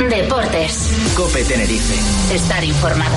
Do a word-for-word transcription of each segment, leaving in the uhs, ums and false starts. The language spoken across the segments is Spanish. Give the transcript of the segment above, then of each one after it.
Deportes. COPE Tenerife. Estar informado.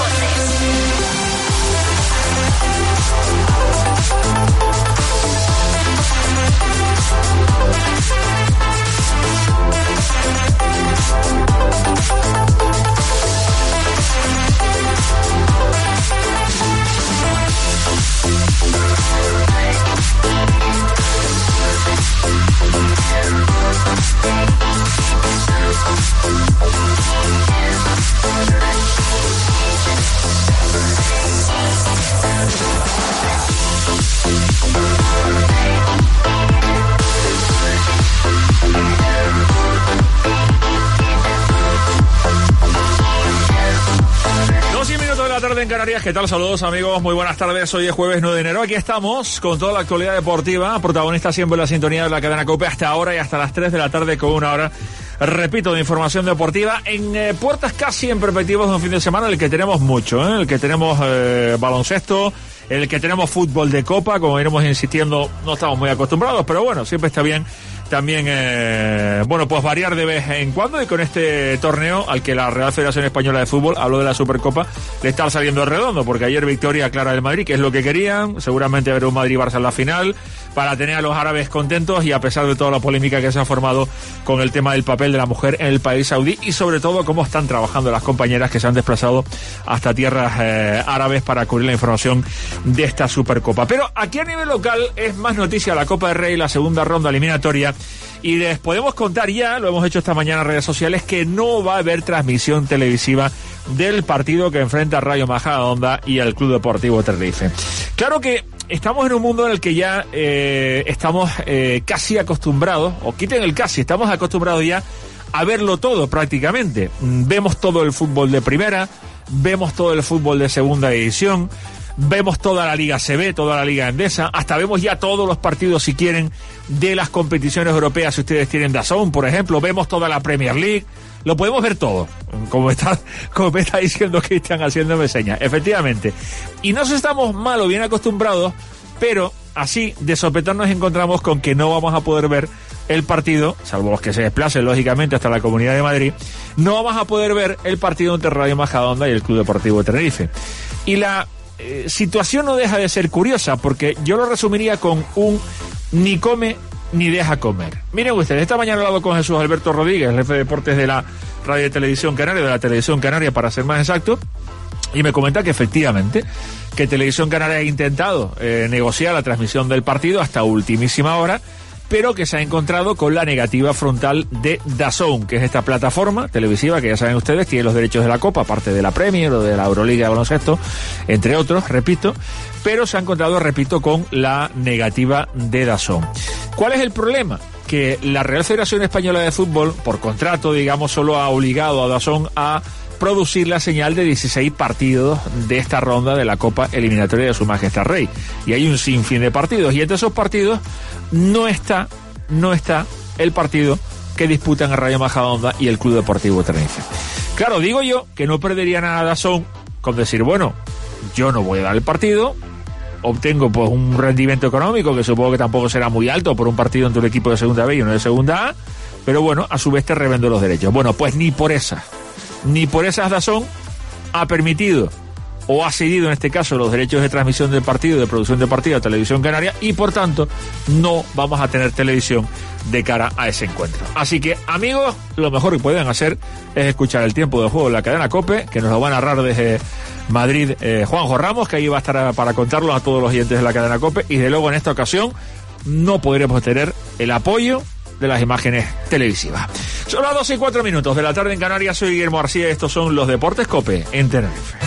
Tarde en Canarias, ¿qué tal? Saludos amigos, muy buenas tardes, hoy es jueves nueve de enero, aquí estamos con toda la actualidad deportiva, protagonista siempre en la sintonía de la cadena COPE hasta ahora y hasta las tres de la tarde con una hora, repito, de información deportiva en eh, puertas casi en perspectivas de un fin de semana, en el que tenemos mucho, ¿eh? el que tenemos eh, baloncesto, el que tenemos fútbol de copa, como iremos insistiendo, no estamos muy acostumbrados, pero bueno, siempre está bien también, eh, bueno, pues variar de vez en cuando, y con este torneo al que la Real Federación Española de Fútbol, habló de la Supercopa, le está saliendo redondo, porque ayer victoria clara del Madrid, que es lo que querían, seguramente habrá un Madrid-Barça en la final, para tener a los árabes contentos, y a pesar de toda la polémica que se ha formado con el tema del papel de la mujer en el país saudí, y sobre todo cómo están trabajando las compañeras que se han desplazado hasta tierras eh, árabes para cubrir la información de esta Supercopa. Pero aquí a nivel local es más noticia la Copa del Rey, la segunda ronda eliminatoria, y les podemos contar ya, lo hemos hecho esta mañana en redes sociales, que no va a haber transmisión televisiva del partido que enfrenta a Rayo Majadahonda y al Club Deportivo Tenerife. Claro que estamos en un mundo en el que ya eh, estamos eh, casi acostumbrados, o quiten el casi, estamos acostumbrados ya a verlo todo prácticamente. Vemos todo el fútbol de primera, vemos todo el fútbol de segunda división, vemos toda la Liga C B, toda la Liga Endesa, hasta vemos ya todos los partidos, si quieren, de las competiciones europeas, si ustedes tienen D A Z N, por ejemplo, vemos toda la Premier League, lo podemos ver todo, como está, como me está diciendo Cristian haciéndome señas, efectivamente. Y nos estamos mal o bien acostumbrados, pero así, de sopetón, nos encontramos con que no vamos a poder ver el partido, salvo los que se desplacen, lógicamente, hasta la Comunidad de Madrid, no vamos a poder ver el partido entre Rayo Majadahonda y el Club Deportivo Tenerife. Y la Eh, situación no deja de ser curiosa, porque yo lo resumiría con un ni come ni deja comer. Miren ustedes, esta mañana he hablado con Jesús Alberto Rodríguez, jefe de deportes de la Radio y Televisión Canaria, de la Televisión Canaria para ser más exacto, y me comenta que efectivamente que Televisión Canaria ha intentado eh, negociar la transmisión del partido hasta ultimísima hora, pero que se ha encontrado con la negativa frontal de D A Z N, que es esta plataforma televisiva que ya saben ustedes tiene los derechos de la Copa, aparte de la Premier o de la Euroliga de baloncesto, entre otros, repito, pero se ha encontrado, repito, con la negativa de D A Z N. ¿Cuál es el problema? Que la Real Federación Española de Fútbol, por contrato, digamos, solo ha obligado a D A Z N a producir la señal de dieciséis partidos de esta ronda de la Copa eliminatoria de Su Majestad Rey. Y hay un sinfín de partidos, y entre esos partidos no está, no está el partido que disputan a Rayo Majadahonda y el Club Deportivo Tenerife. Claro, digo yo que no perdería nada D A Z N con decir, bueno, yo no voy a dar el partido, obtengo pues un rendimiento económico que supongo que tampoco será muy alto por un partido entre un equipo de segunda B y uno de segunda A, pero bueno, a su vez te revendo los derechos. Bueno, pues ni por esas Ni por esas D A Z N ha permitido o ha cedido en este caso los derechos de transmisión del partido, de producción de partido a Televisión Canaria, y por tanto no vamos a tener televisión de cara a ese encuentro. Así que, amigos, lo mejor que pueden hacer es escuchar el tiempo de juego en la cadena COPE, que nos lo va a narrar desde Madrid eh, Juanjo Ramos, que ahí va a estar para contarlo a todos los oyentes de la cadena COPE, y de luego en esta ocasión no podremos tener el apoyo de las imágenes televisivas. Son las doce y cuatro minutos de la tarde en Canarias. Soy Guillermo García y estos son los Deportes COPE en Tenerife.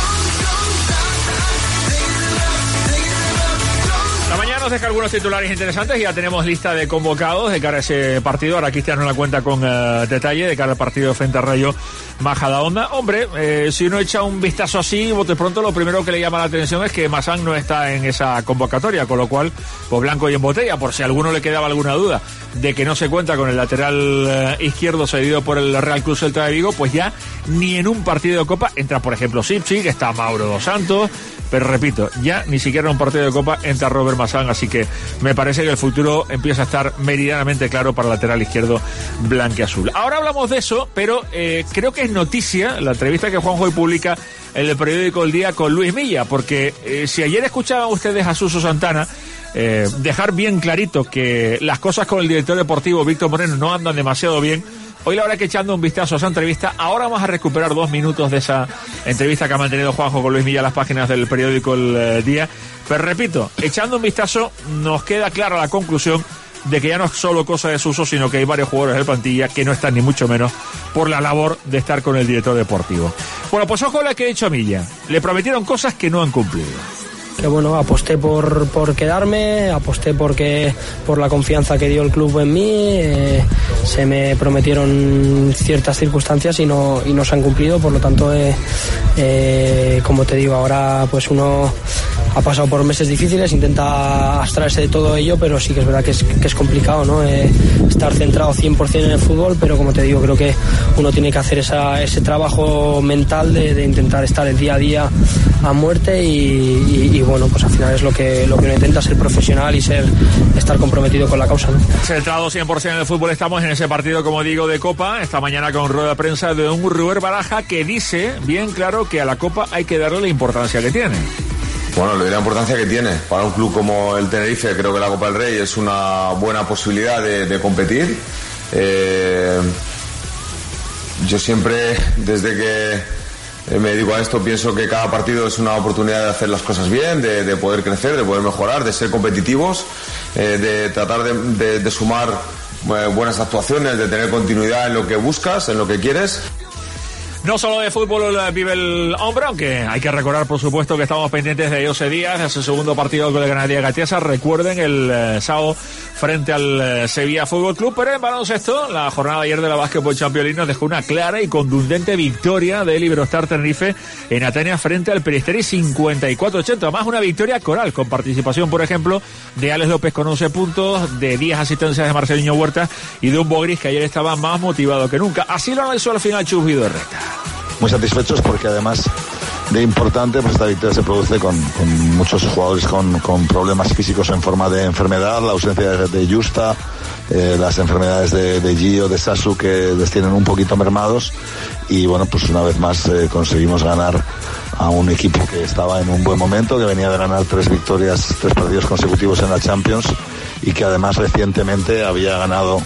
La mañana nos deja algunos titulares interesantes y ya tenemos lista de convocados de cara a ese partido. Ahora Cristian nos la cuenta con uh, detalle de cara al partido frente a Rayo Majadahonda. Hombre, eh, si uno echa un vistazo así, bote pronto, lo primero que le llama la atención es que Massán no está en esa convocatoria, con lo cual, pues blanco y en botella, por si a alguno le quedaba alguna duda de que no se cuenta con el lateral uh, izquierdo cedido por el Real Club Celta de Vigo, pues ya ni en un partido de Copa entra, por ejemplo, Sipsi, que está Mauro dos Santos, pero repito, ya ni siquiera en un partido de Copa entra Robert Massán a así que me parece que el futuro empieza a estar meridianamente claro para el lateral izquierdo blanquiazul. Ahora hablamos de eso, pero eh, creo que es noticia la entrevista que Juanjo hoy publica en el periódico El Día con Luis Milla, porque eh, si ayer escuchaban ustedes a Suso Santana eh, dejar bien clarito que las cosas con el director deportivo Víctor Moreno no andan demasiado bien, hoy la verdad que echando un vistazo a esa entrevista, ahora vamos a recuperar dos minutos de esa entrevista que ha mantenido Juanjo con Luis Milla en las páginas del periódico El eh, Día, pero repito, echando un vistazo nos queda clara la conclusión de que ya no es solo cosa de Suso, sino que hay varios jugadores de plantilla que no están ni mucho menos por la labor de estar con el director deportivo. Bueno, pues ojo a la que he dicho a Milla. Le prometieron cosas que no han cumplido. Que bueno, aposté por, por quedarme, aposté porque, por la confianza que dio el club en mí, eh, se me prometieron ciertas circunstancias y no, y no se han cumplido, por lo tanto, eh, eh, como te digo, ahora pues uno ha pasado por meses difíciles, intenta abstraerse de todo ello, pero sí que es verdad que es, que es complicado, ¿no? Eh, estar centrado cien por ciento en el fútbol, pero como te digo, creo que uno tiene que hacer esa, ese trabajo mental de, de intentar estar el día a día a muerte y, y, y bueno, pues al final es lo que, lo que uno intenta, ser profesional y ser estar comprometido con la causa, ¿no? Centrado cien por ciento en el fútbol, estamos en ese partido, como digo, de Copa, esta mañana con rueda de prensa de un Rubén Baraja que dice bien claro que a la Copa hay que darle la importancia que tiene. Bueno, le doy la importancia que tiene. Para un club como el Tenerife, creo que la Copa del Rey es una buena posibilidad de, de competir. Eh, yo siempre, desde que me dedico a esto, pienso que cada partido es una oportunidad de hacer las cosas bien, de, de poder crecer, de poder mejorar, de ser competitivos, eh, de tratar de, de, de sumar eh, buenas actuaciones, de tener continuidad en lo que buscas, en lo que quieres. No solo de fútbol vive el hombre, aunque hay que recordar, por supuesto, que estamos pendientes de José Díaz, de su segundo partido con el Granadilla Gatiesa. Recuerden el eh, sábado frente al eh, Sevilla Fútbol Club. Pero en baloncesto, la jornada de ayer de la Basketball Champions League nos dejó una clara y contundente victoria del Iberostar Tenerife en Atenas frente al Peristeri cincuenta y cuatro ochenta. Además, una victoria coral, con participación, por ejemplo, de Alex López con once puntos, de diez asistencias de Marcelinho Huerta y de un Bogris que ayer estaba más motivado que nunca. Así lo analizó al final Chus Vidorreta. Muy satisfechos porque además de importante, pues esta victoria se produce con, con muchos jugadores con, con problemas físicos en forma de enfermedad, la ausencia de, de Justa, eh, las enfermedades de, de Gio, de Sasu, que les tienen un poquito mermados, y bueno, pues una vez más eh, conseguimos ganar a un equipo que estaba en un buen momento, que venía de ganar tres victorias, tres partidos consecutivos en la Champions, y que además recientemente había ganado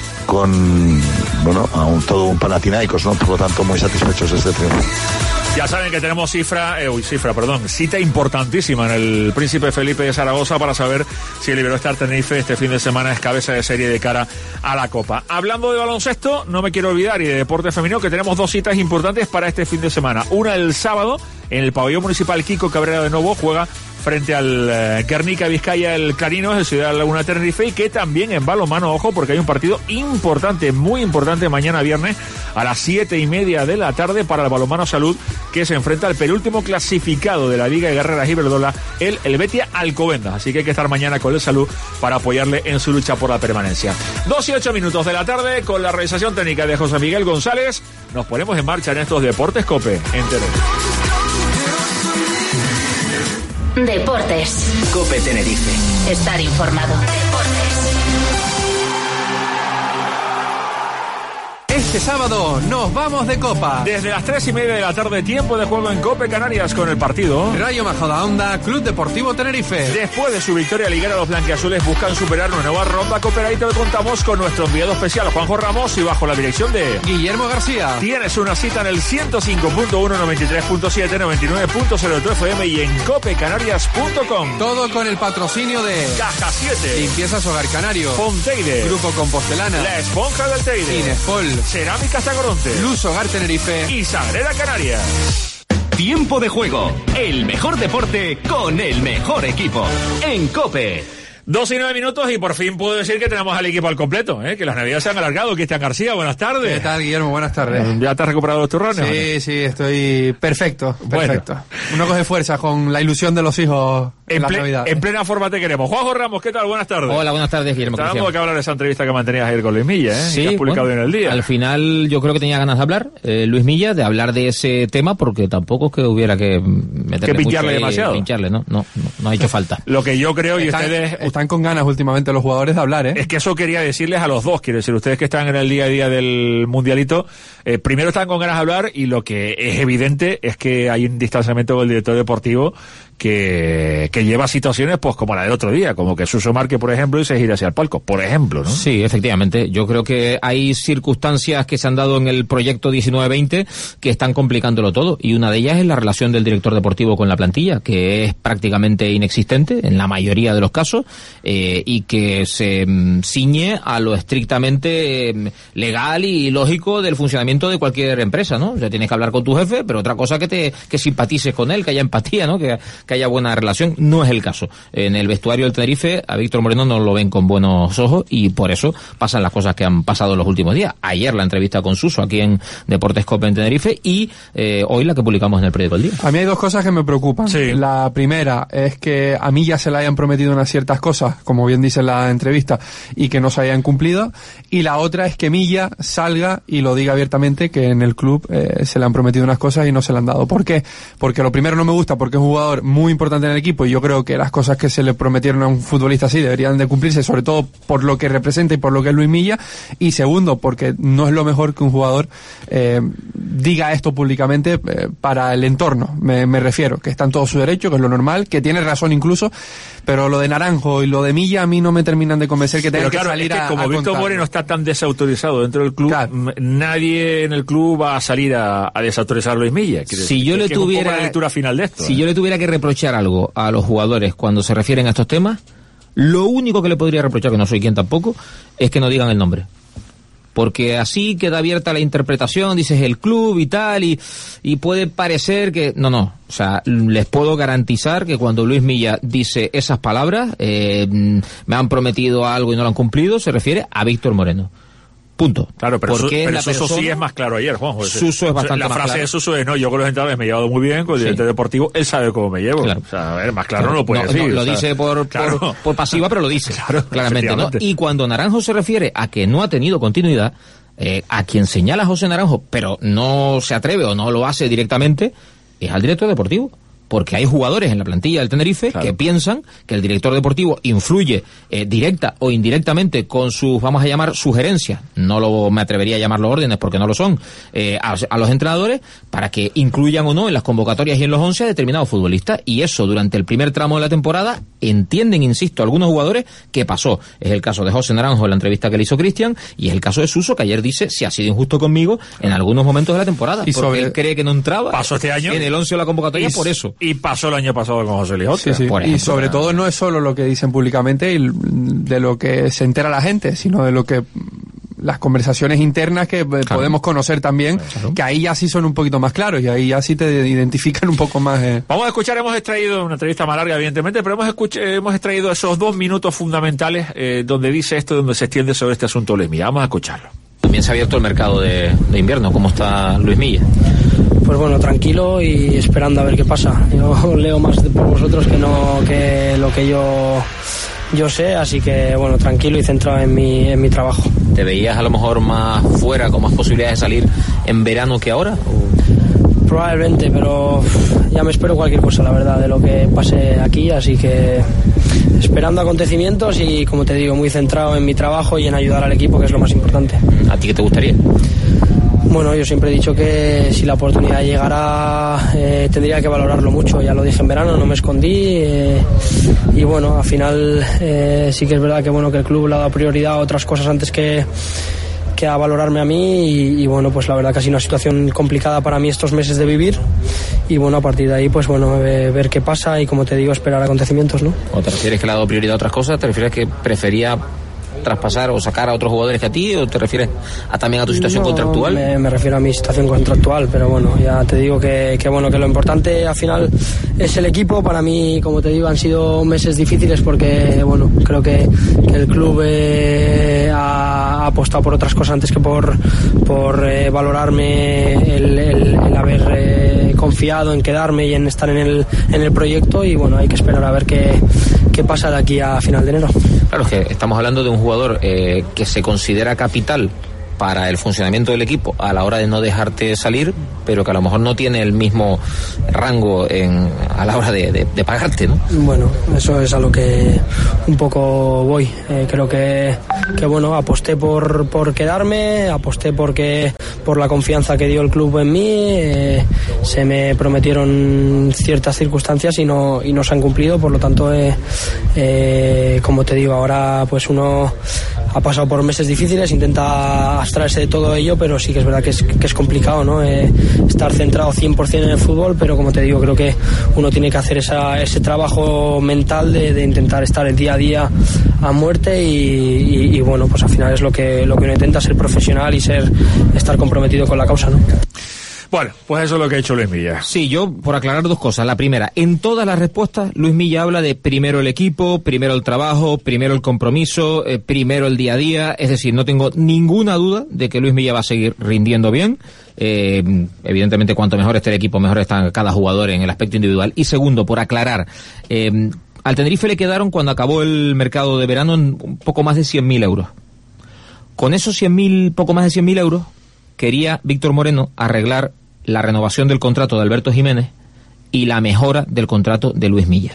con, bueno, a un, todo un Panathinaikos, ¿no? Por lo tanto, muy satisfechos de este triunfo. Ya saben que tenemos cifra, eh, uy, cifra, perdón, cita importantísima en el Príncipe Felipe de Zaragoza para saber si el Iberostar Tenerife este fin de semana es cabeza de serie de cara a la Copa. Hablando de baloncesto, no me quiero olvidar, y de deporte femenino, que tenemos dos citas importantes para este fin de semana. Una el sábado, en el pabellón municipal Kiko Cabrera de Novo, juega frente al eh, Guernica Vizcaya el Clarinos de Ciudad Laguna Tenerife, y que también en balonmano, ojo, porque hay un partido importante, muy importante mañana viernes a las siete y media de la tarde para el balonmano Salud, que se enfrenta al penúltimo clasificado de la Liga de Guerreras Iberdrola, el Helvetia Alcobendas. Así que hay que estar mañana con el Salud para apoyarle en su lucha por la permanencia. Dos y ocho minutos de la tarde, con la realización técnica de José Miguel González, nos ponemos en marcha en estos Deportes Cope en Tenerife. Deportes. Cope Tenerife. Estar informado. Deportes. Este sábado nos vamos de Copa. Desde las tres y media de la tarde, tiempo de juego en Cope Canarias con el partido Rayo Majadahonda, Club Deportivo Tenerife. Después de su victoria liguera, los blanquiazules buscan superar una nueva ronda Copa. Y te lo contamos con nuestro enviado especial, Juanjo Ramos, y bajo la dirección de Guillermo García. Tienes una cita en el ciento cinco punto uno, noventa y tres punto siete, noventa y nueve punto cero tres F M y en cope canarias punto com. Todo con el patrocinio de Caja siete, Limpiezas Hogar Canario, Fonteide, Grupo Compostelana, La Esponja del Teide, Inespol, Cerámica Zagoronte, Luz Hogar Tenerife y Sagrera Canarias. Tiempo de juego, el mejor deporte con el mejor equipo. En Cope. Dos y nueve minutos y por fin puedo decir que tenemos al equipo al completo, ¿eh? Que las navidades se han alargado. Cristian García, buenas tardes. ¿Qué tal, Guillermo? Buenas tardes. ¿Ya te has recuperado los turrones? Sí, sí, estoy perfecto, perfecto. Bueno. Uno coge fuerza con la ilusión de los hijos En, ple, en plena forma te queremos. Juanjo Ramos, ¿qué tal? Buenas tardes. Hola, buenas tardes, Guillermo. Tenemos que hablar de esa entrevista que mantenías ayer con Luis Milla, ¿eh? Sí, que has publicado bueno, en el día. Al final yo creo que tenía ganas de hablar, eh, Luis Milla, de hablar de ese tema, porque tampoco es que hubiera que meterle que pincharle mucho demasiado. Pincharle, ¿no? No, no, no ha hecho falta. Lo que yo creo, y están, ustedes... Están con ganas últimamente los jugadores de hablar, ¿eh? Es que eso quería decirles a los dos, quiero decir, ustedes que están en el día a día del Mundialito, eh, primero están con ganas de hablar, y lo que es evidente es que hay un distanciamiento con el director deportivo que, que lleva situaciones pues como la del otro día, como que Suso marque, por ejemplo, y se gira hacia el palco, por ejemplo, ¿no? Sí, efectivamente. Yo creo que hay circunstancias que se han dado en el proyecto diecinueve veinte que están complicándolo todo, y una de ellas es la relación del director deportivo con la plantilla, que es prácticamente inexistente en la mayoría de los casos, eh, y que se mm, ciñe a lo estrictamente eh, legal y lógico del funcionamiento de cualquier empresa, ¿no? O sea, tienes que hablar con tu jefe, pero otra cosa que te que simpatices con él, que haya empatía, ¿no? Que, que haya buena relación. No es el caso. En el vestuario del Tenerife a Víctor Moreno no lo ven con buenos ojos, y por eso pasan las cosas que han pasado en los últimos días. Ayer la entrevista con Suso aquí en Deportes Cope en Tenerife, y eh, hoy la que publicamos en el periódico El Día. A mí hay dos cosas que me preocupan. Sí. La primera es que a mí ya se le hayan prometido unas ciertas cosas, como bien dice la entrevista, y que no se hayan cumplido. Y la otra es que Milla salga y lo diga abiertamente, que en el club eh, se le han prometido unas cosas y no se le han dado. ¿Por qué? Porque lo primero no me gusta, porque es un jugador muy importante en el equipo, y yo creo que las cosas que se le prometieron a un futbolista así deberían de cumplirse, sobre todo por lo que representa y por lo que es Luis Milla. Y segundo, porque no es lo mejor que un jugador eh, diga esto públicamente eh, para el entorno, me, me refiero, que está en todo su derecho, que es lo normal, que tiene razón incluso, pero lo de Naranjo y lo de Milla a mí no me terminan de convencer, que tenga Pero claro, que salir es que a como a Víctor contarlo. Moreno está tan desautorizado dentro del club, Claro. m- nadie en el club va a salir a, a desautorizar a Luis Milla. Quiero Si decir, yo que le es un poco tuviera la lectura final de esto. Si ¿eh? yo le tuviera que reprochar algo a los jugadores cuando se refieren a estos temas, lo único que le podría reprochar, que no soy quien tampoco, es que no digan el nombre. Porque así queda abierta la interpretación, dices el club y tal, y, y puede parecer que... No, no, o sea, les puedo garantizar que cuando Luis Milla dice esas palabras, eh, me han prometido algo y no lo han cumplido, se refiere a Víctor Moreno. Punto. Claro, pero, Su, Porque pero la Suso persona, sí es más claro ayer, Juanjo. Suso es bastante La más frase claro. de Suso es, no, yo con los entrenadores me he llevado muy bien, con el Sí. director deportivo, él sabe cómo me llevo. Claro. O sea, a ver, más claro no lo puede no, decir. no, lo o sea, dice por, claro. por, por pasiva, pero lo dice. Claro, claramente, ¿no? efectivamente. Y cuando Naranjo se refiere a que no ha tenido continuidad, eh, a quien señala José Naranjo, pero no se atreve o no lo hace directamente, es al director deportivo. Porque hay jugadores en la plantilla del Tenerife Claro. que piensan que el director deportivo influye eh, directa o indirectamente con sus, vamos a llamar, sugerencias, no lo me atrevería a llamarlo órdenes porque no lo son, eh, a, a los entrenadores para que incluyan o no en las convocatorias y en los once a determinados futbolistas. Y eso durante el primer tramo de la temporada entienden, insisto, algunos jugadores que pasó. Es el caso de José Naranjo en la entrevista que le hizo Cristian, y es el caso de Suso, que ayer dice si ha sido injusto conmigo en algunos momentos de la temporada, Y porque sobre- él cree que no entraba Pasó este año. en el once o la convocatoria Y- por eso. Y pasó el año pasado con José Lijote. Sí, sí. por Y ejemplo, sobre ¿no? todo no es solo lo que dicen públicamente y de lo que se entera la gente, sino de lo que las conversaciones internas que eh, podemos conocer también, Claro. que ahí ya sí son un poquito más claros y ahí ya sí te identifican un poco más. Eh. Vamos a escuchar, hemos extraído una entrevista más larga, evidentemente, pero hemos, escuch- hemos extraído esos dos minutos fundamentales eh, donde dice esto, donde se extiende sobre este asunto Luis Milla. Vamos a escucharlo. También se ha abierto el mercado de, de invierno. ¿Cómo está Luis Milla? Pues bueno, tranquilo y esperando a ver qué pasa. Yo leo más de- por vosotros que no que lo que yo yo sé, así que bueno, tranquilo y centrado en mi en mi trabajo. ¿Te veías a lo mejor más fuera, con más posibilidades de salir en verano que ahora? ¿O? Probablemente, pero uf, ya me espero cualquier cosa, la verdad, de lo que pase aquí, así que esperando acontecimientos y, como te digo, muy centrado en mi trabajo y en ayudar al equipo, que es lo más importante. ¿A ti qué te gustaría? Bueno, yo siempre he dicho que si la oportunidad llegara eh, tendría que valorarlo mucho, ya lo dije en verano, no me escondí eh, y bueno, al final eh, sí que es verdad que bueno que el club le ha dado prioridad a otras cosas antes que, que a valorarme a mí y, y bueno, pues la verdad que ha sido una situación complicada para mí estos meses de vivir y bueno, a partir de ahí pues bueno, ver, ver qué pasa y como te digo, esperar acontecimientos, ¿no? ¿O te refieres que le ha dado prioridad a otras cosas? ¿Te refieres que prefería traspasar o sacar a otros jugadores que a ti, o te refieres a también a tu situación No, contractual? Me, me refiero a mi situación contractual, pero bueno, ya te digo que, que bueno que lo importante al final es el equipo. Para mí, como te digo, han sido meses difíciles porque bueno, creo que, que el club eh, ha, ha apostado por otras cosas antes que por, por eh, valorarme el, el, el haber eh, confiado en quedarme y en estar en el, en el proyecto, y bueno, hay que esperar a ver qué, qué pasa de aquí a final de enero. Claro, es que estamos hablando de un jugador eh, que se considera capital para el funcionamiento del equipo a la hora de no dejarte salir, pero que a lo mejor no tiene el mismo rango en, a la hora de, de, de pagarte, ¿no? Bueno, eso es a lo que un poco voy. Eh, creo que, que bueno, aposté por, por quedarme, aposté porque por la confianza que dio el club en mí, eh, se me prometieron ciertas circunstancias y no, y no se han cumplido, por lo tanto, eh, eh, como te digo, ahora pues uno ha pasado por meses difíciles, intenta abstraerse de todo ello, pero sí que es verdad que es, que es complicado, ¿no? Eh, estar centrado cien por ciento en el fútbol, pero como te digo, creo que uno tiene que hacer esa, ese trabajo mental de, de intentar estar el día a día a muerte y, y, y bueno, pues al final es lo que, lo que uno intenta, ser profesional y ser estar comprometido con la causa, ¿no? Bueno, pues eso es lo que ha hecho Luis Milla. Sí, yo, por aclarar dos cosas. La primera, en todas las respuestas, Luis Milla habla de primero el equipo, primero el trabajo, primero el compromiso, eh, primero el día a día. Es decir, no tengo ninguna duda de que Luis Milla va a seguir rindiendo bien. Eh, evidentemente, cuanto mejor esté el equipo, mejor está cada jugador en el aspecto individual. Y segundo, por aclarar, eh, al Tenerife le quedaron, cuando acabó el mercado de verano, un poco más de cien mil euros. Con esos cien mil, poco más de cien mil euros, quería Víctor Moreno arreglar la renovación del contrato de Alberto Jiménez y la mejora del contrato de Luis Milla.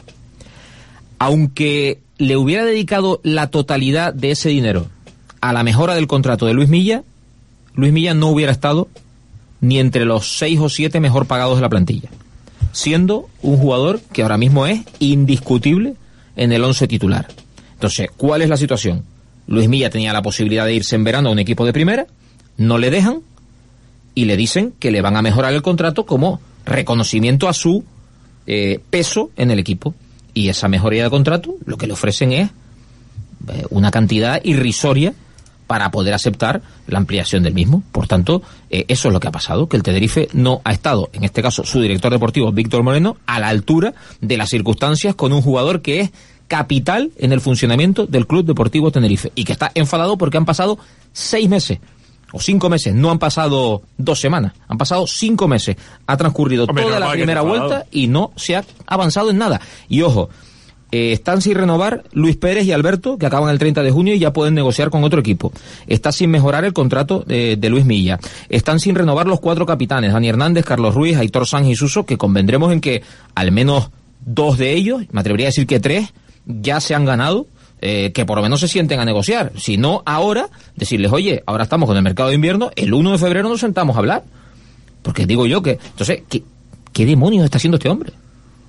Aunque le hubiera dedicado la totalidad de ese dinero a la mejora del contrato de Luis Milla, Luis Milla no hubiera estado ni entre los seis o siete mejor pagados de la plantilla, siendo un jugador que ahora mismo es indiscutible en el once titular. Entonces, ¿cuál es la situación? Luis Milla tenía la posibilidad de irse en verano a un equipo de primera, no le dejan, y le dicen que le van a mejorar el contrato como reconocimiento a su eh, peso en el equipo. Y esa mejoría de contrato lo que le ofrecen es eh, una cantidad irrisoria para poder aceptar la ampliación del mismo. Por tanto, eh, eso es lo que ha pasado, que el Tenerife no ha estado, en este caso su director deportivo Víctor Moreno, a la altura de las circunstancias con un jugador que es capital en el funcionamiento del Club Deportivo Tenerife y que está enfadado porque han pasado seis meses o cinco meses, no han pasado dos semanas, han pasado cinco meses. Ha transcurrido Hombre, toda la primera vuelta y no se ha avanzado en nada. Y ojo, eh, están sin renovar Luis Pérez y Alberto, que acaban el treinta de junio y ya pueden negociar con otro equipo. Está sin mejorar el contrato de, de Luis Milla. Están sin renovar los cuatro capitanes, Dani Hernández, Carlos Ruiz, Aitor Sanz y Suso, que convendremos en que al menos dos de ellos, me atrevería a decir que tres, ya se han ganado. Eh, que por lo menos se sienten a negociar. Si no, ahora, decirles, oye, ahora estamos con el mercado de invierno, el uno de febrero nos sentamos a hablar. Porque digo yo que, entonces, ¿qué, qué demonios está haciendo este hombre?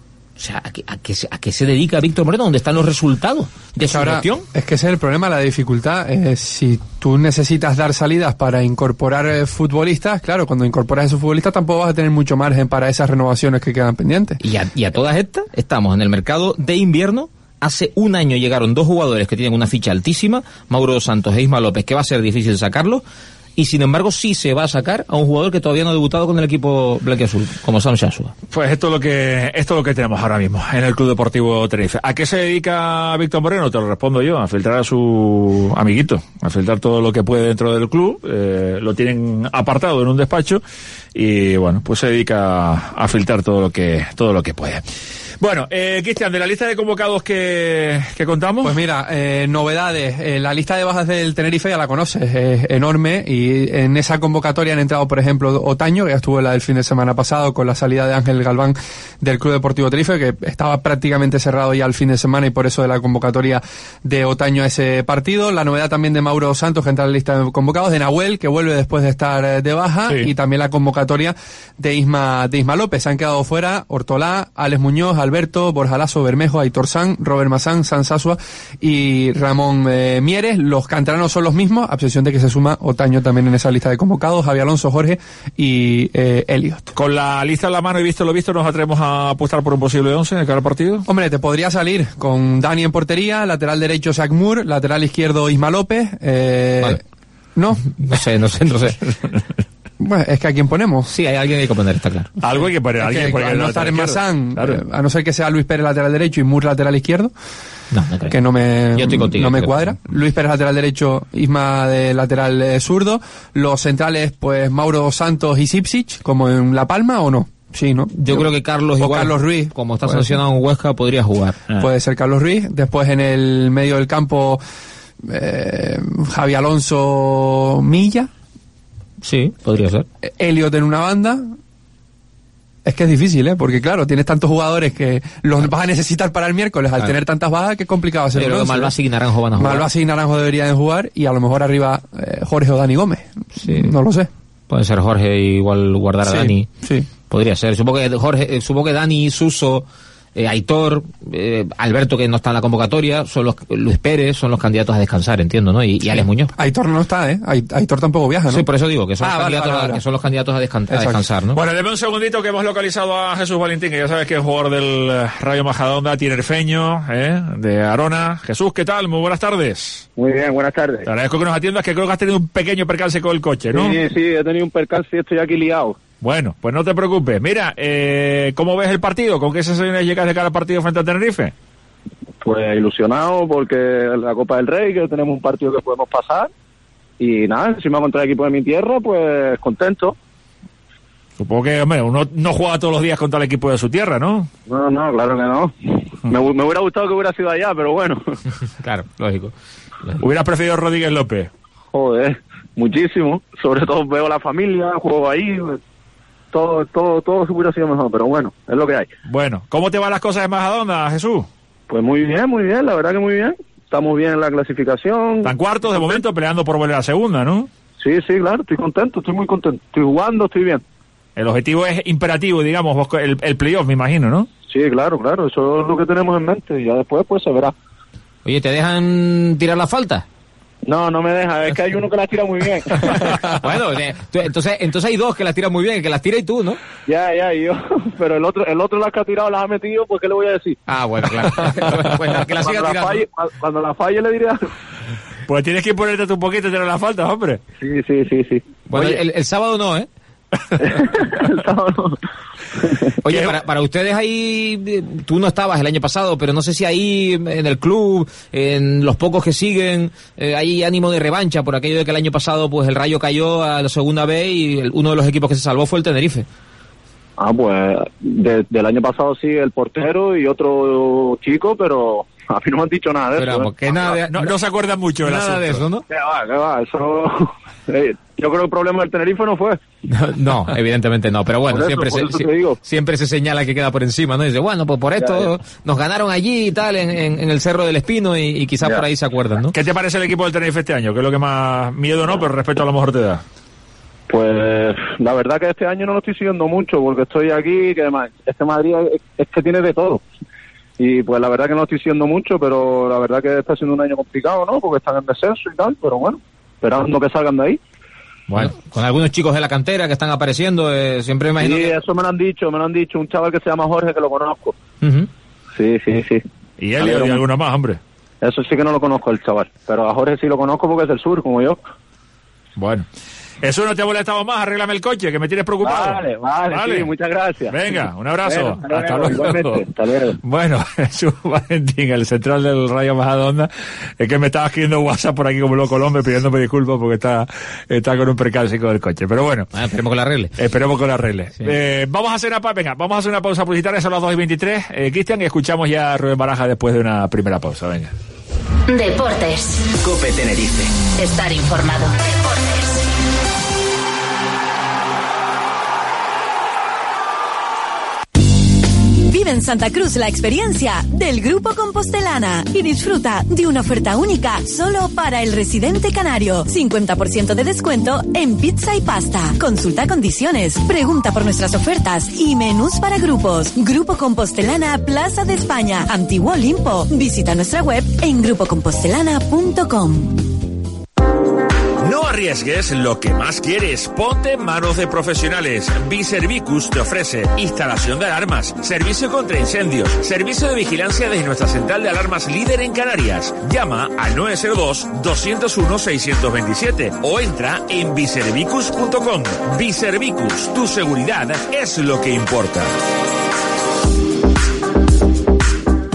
O sea, ¿a qué, a qué, a qué se dedica Víctor Moreno? ¿Dónde están los resultados de su gestión? Es que ese es el problema, la dificultad. Eh, si tú necesitas dar salidas para incorporar eh, futbolistas, claro, cuando incorporas a esos futbolistas tampoco vas a tener mucho margen para esas renovaciones que quedan pendientes. Y a, y a todas estas, estamos en el mercado de invierno. Hace un año llegaron dos jugadores que tienen una ficha altísima, Mauro dos Santos e Isma López, que va a ser difícil sacarlos, y sin embargo sí se va a sacar a un jugador que todavía no ha debutado con el equipo blanquiazul, como Sam Shashua. Pues esto es lo que esto es lo que tenemos ahora mismo en el Club Deportivo Tenerife. ¿A qué se dedica Víctor Moreno? Te lo respondo yo, a filtrar a su amiguito, a filtrar todo lo que puede dentro del club. Eh, lo tienen apartado en un despacho y bueno, pues se dedica a filtrar todo lo que todo lo que puede. Bueno, eh, Cristian, de la lista de convocados que, que contamos. Pues mira, eh, novedades. Eh, la lista de bajas del Tenerife ya la conoces, es enorme, y en esa convocatoria han entrado, por ejemplo, Otaño, que ya estuvo en la del fin de semana pasado con la salida de Ángel Galván del Club Deportivo Tenerife, que estaba prácticamente cerrado ya el fin de semana y por eso de la convocatoria de Otaño a ese partido. La novedad también de Mauro Santos, que entra en la lista de convocados, de Nahuel, que vuelve después de estar de baja, sí. Y también la convocatoria de Isma, de Isma López. Se han quedado fuera Ortolá, Alex Muñoz, Alberto, Borja Lasso, Bermejo, Aitor Sanz, Robert Mazán, San Sasua y Ramón eh, Mieres. Los canteranos son los mismos, a excepción de que se suma Otaño también en esa lista de convocados, Javi Alonso, Jorge y eh, Elliot. Con la lista en la mano y visto lo visto, ¿nos atrevemos a apostar por un posible once en cada partido? Hombre, te podría salir con Dani en portería, lateral derecho Zach Moore, lateral izquierdo Isma López. Eh, vale. ¿No? No sé, no sé, no sé. Bueno, es que ¿a quién ponemos? Sí, hay alguien que hay que poner, está claro. Algo hay que poner, es alguien que, poner. Al no estar en Mazán, claro. eh, a no ser que sea Luis Pérez lateral derecho y Moore lateral izquierdo, No, no creo. Que no me, Yo estoy contigo, no me creo. cuadra. Luis Pérez, lateral derecho, Isma de lateral eh, zurdo. Los centrales, pues Mauro Santos y Sipsic, como en La Palma, ¿o no? Sí, ¿no? Yo, Yo creo que Carlos o igual, Carlos Ruiz, como está sancionado en Huesca, podría jugar. Ah. Puede ser Carlos Ruiz. Después en el medio del campo, eh, Javi Alonso Milla. Sí, podría ser. Elliot en una banda. Es que es difícil, ¿eh? Porque claro, tienes tantos jugadores que los vas a necesitar para el miércoles. Al claro. tener tantas bajas, que es complicado hacer. Pero Malvasi y Naranjo van a jugar. Malvasi y Naranjo deberían jugar y a lo mejor arriba eh, Jorge o Dani Gómez. Sí. No lo sé. Puede ser Jorge igual guardar a sí, Dani. Sí. Podría ser. Supongo que Jorge, eh, supongo que Dani, Suso, eh, Aitor, eh, Alberto, que no está en la convocatoria, son los, Luis Pérez, son los candidatos a descansar, entiendo, ¿no? Y, y Alex Muñoz. Aitor no está, ¿eh? Aitor tampoco viaja, ¿no? Sí, por eso digo, que son, ah, los, vale, candidatos vale, a, vale. que son los candidatos a, descan a descansar, ¿no? Bueno, deme un segundito que hemos localizado a Jesús Valentín, que ya sabes que es jugador del eh, Rayo Majadahonda, tinerfeño, ¿eh? De Arona. Jesús, ¿qué tal? Muy buenas tardes. Muy bien, buenas tardes. Te agradezco que nos atiendas, que creo que has tenido un pequeño percance con el coche, ¿no? Sí, sí, he tenido un percance y estoy aquí liado. Bueno, pues no te preocupes. Mira, eh, ¿cómo ves el partido? ¿Con qué sensaciones llegas de cara al partido frente a Tenerife? Pues ilusionado porque la Copa del Rey, que tenemos un partido que podemos pasar. Y nada, encima contra el equipo de mi tierra, pues contento. Supongo que, hombre, uno no juega todos los días contra el equipo de su tierra, ¿no? No, no, claro que no. Me, me hubiera gustado que hubiera sido allá, pero bueno. Claro, lógico. lógico. ¿Hubieras preferido a Rodríguez López? Joder, muchísimo. Sobre todo veo la familia, juego ahí. Todo, todo, todo hubiera sido mejor, pero bueno, es lo que hay. Bueno, ¿cómo te van las cosas en Majadahonda, Jesús? Pues muy bien, muy bien, la verdad que muy bien. Estamos bien en la clasificación. Están cuartos de momento peleando por volver a la segunda, ¿no? Sí, sí, claro, estoy contento, estoy muy contento. Estoy jugando, estoy bien. El objetivo es imperativo, digamos, el, el playoff, me imagino, ¿no? Sí, claro, claro, eso es lo que tenemos en mente y ya después pues se verá. Oye, ¿te dejan tirar la falta? No, no me deja, es que hay uno que las tira muy bien. Bueno, entonces entonces hay dos que las tiran muy bien, el que las tira y tú, ¿no? Ya, ya, y yo, pero el otro el otro las que ha tirado las ha metido, pues ¿qué le voy a decir? Ah, bueno, claro. Bueno, que la siga cuando, la falle, cuando la falle le diré algo. Pues tienes que ponerte tú un poquito y tirar la falta, hombre. Sí, sí, sí, sí. Bueno, el, el sábado no, ¿eh? El sábado no. Oye, para, para ustedes ahí, tú no estabas el año pasado, pero no sé si ahí en el club, en los pocos que siguen, eh, hay ánimo de revancha por aquello de que el año pasado pues el Rayo cayó a la segunda B y el, uno de los equipos que se salvó fue el Tenerife. Ah, pues de, del año pasado sí, el portero y otro chico, pero a mí no me han dicho nada de pero, eso. Vamos, ¿eh? que nada de, no, no se acuerdan mucho del nada asunto. de eso, ¿no? ¿Qué va, qué va? Eso... Yo creo que el problema del Tenerife no fue. No, no, evidentemente no, pero bueno, Por eso, siempre, por se, eso te digo. siempre se señala que queda por encima, ¿no? Y dice, bueno, pues por esto Ya, ya. nos ganaron allí y tal, en, en, en el Cerro del Espino y, y quizás Ya. por ahí se acuerdan, ¿no? ¿Qué te parece el equipo del Tenerife este año? ¿Qué es lo que más miedo no, pero respeto a lo mejor te da? Pues la verdad que este año no lo estoy siguiendo mucho porque estoy aquí, que además este Madrid es, es que tiene de todo. Y pues la verdad que no lo estoy siguiendo mucho, pero la verdad que está siendo un año complicado, ¿no? Porque están en descenso y tal, pero bueno, esperando que salgan de ahí. Bueno, con algunos chicos de la cantera que están apareciendo, eh, siempre me imagino Sí, que... eso me lo han dicho, me lo han dicho, un chaval que se llama Jorge que lo conozco. Uh-huh. Sí, sí, sí. Y él y alguno más, hombre. Eso sí que no lo conozco el chaval, pero a Jorge sí lo conozco porque es del sur, como yo. Bueno. Eso no te ha molestado más, arréglame el coche, que me tienes preocupado. Vale, vale, vale. Sí, muchas gracias. Venga, un abrazo. Bueno, hasta, hasta luego. Igualmente, hasta luego. Bueno, Jesús Valentín, el central del Rayo Majadahonda, es que me estaba escribiendo WhatsApp por aquí como loco el hombre pidiéndome disculpas porque está, está con un percance con el coche. Pero bueno. Ah, esperemos que lo arregle. Esperemos que lo arregle. Sí. Eh, vamos a hacer una, pa venga, vamos a hacer una pausa publicitaria, son las dos y veintitrés, eh, Cristian, y escuchamos ya a Rubén Baraja después de una primera pausa. Venga. Deportes. Cope Tenerife. Estar informado. Deportes. Vive en Santa Cruz la experiencia del Grupo Compostelana y disfruta de una oferta única solo para el residente canario. cincuenta por ciento de descuento en pizza y pasta. Consulta condiciones, pregunta por nuestras ofertas y menús para grupos. Grupo Compostelana, Plaza de España, Antiguo Olimpo. Visita nuestra web en grupo compostelana punto com. No arriesgues lo que más quieres. Ponte en manos de profesionales. Biservicus te ofrece instalación de alarmas, servicio contra incendios, servicio de vigilancia desde nuestra central de alarmas líder en Canarias. Llama al nueve cero dos, dos cero uno, seis dos siete o entra en biservicus punto com. Biservicus, tu seguridad es lo que importa.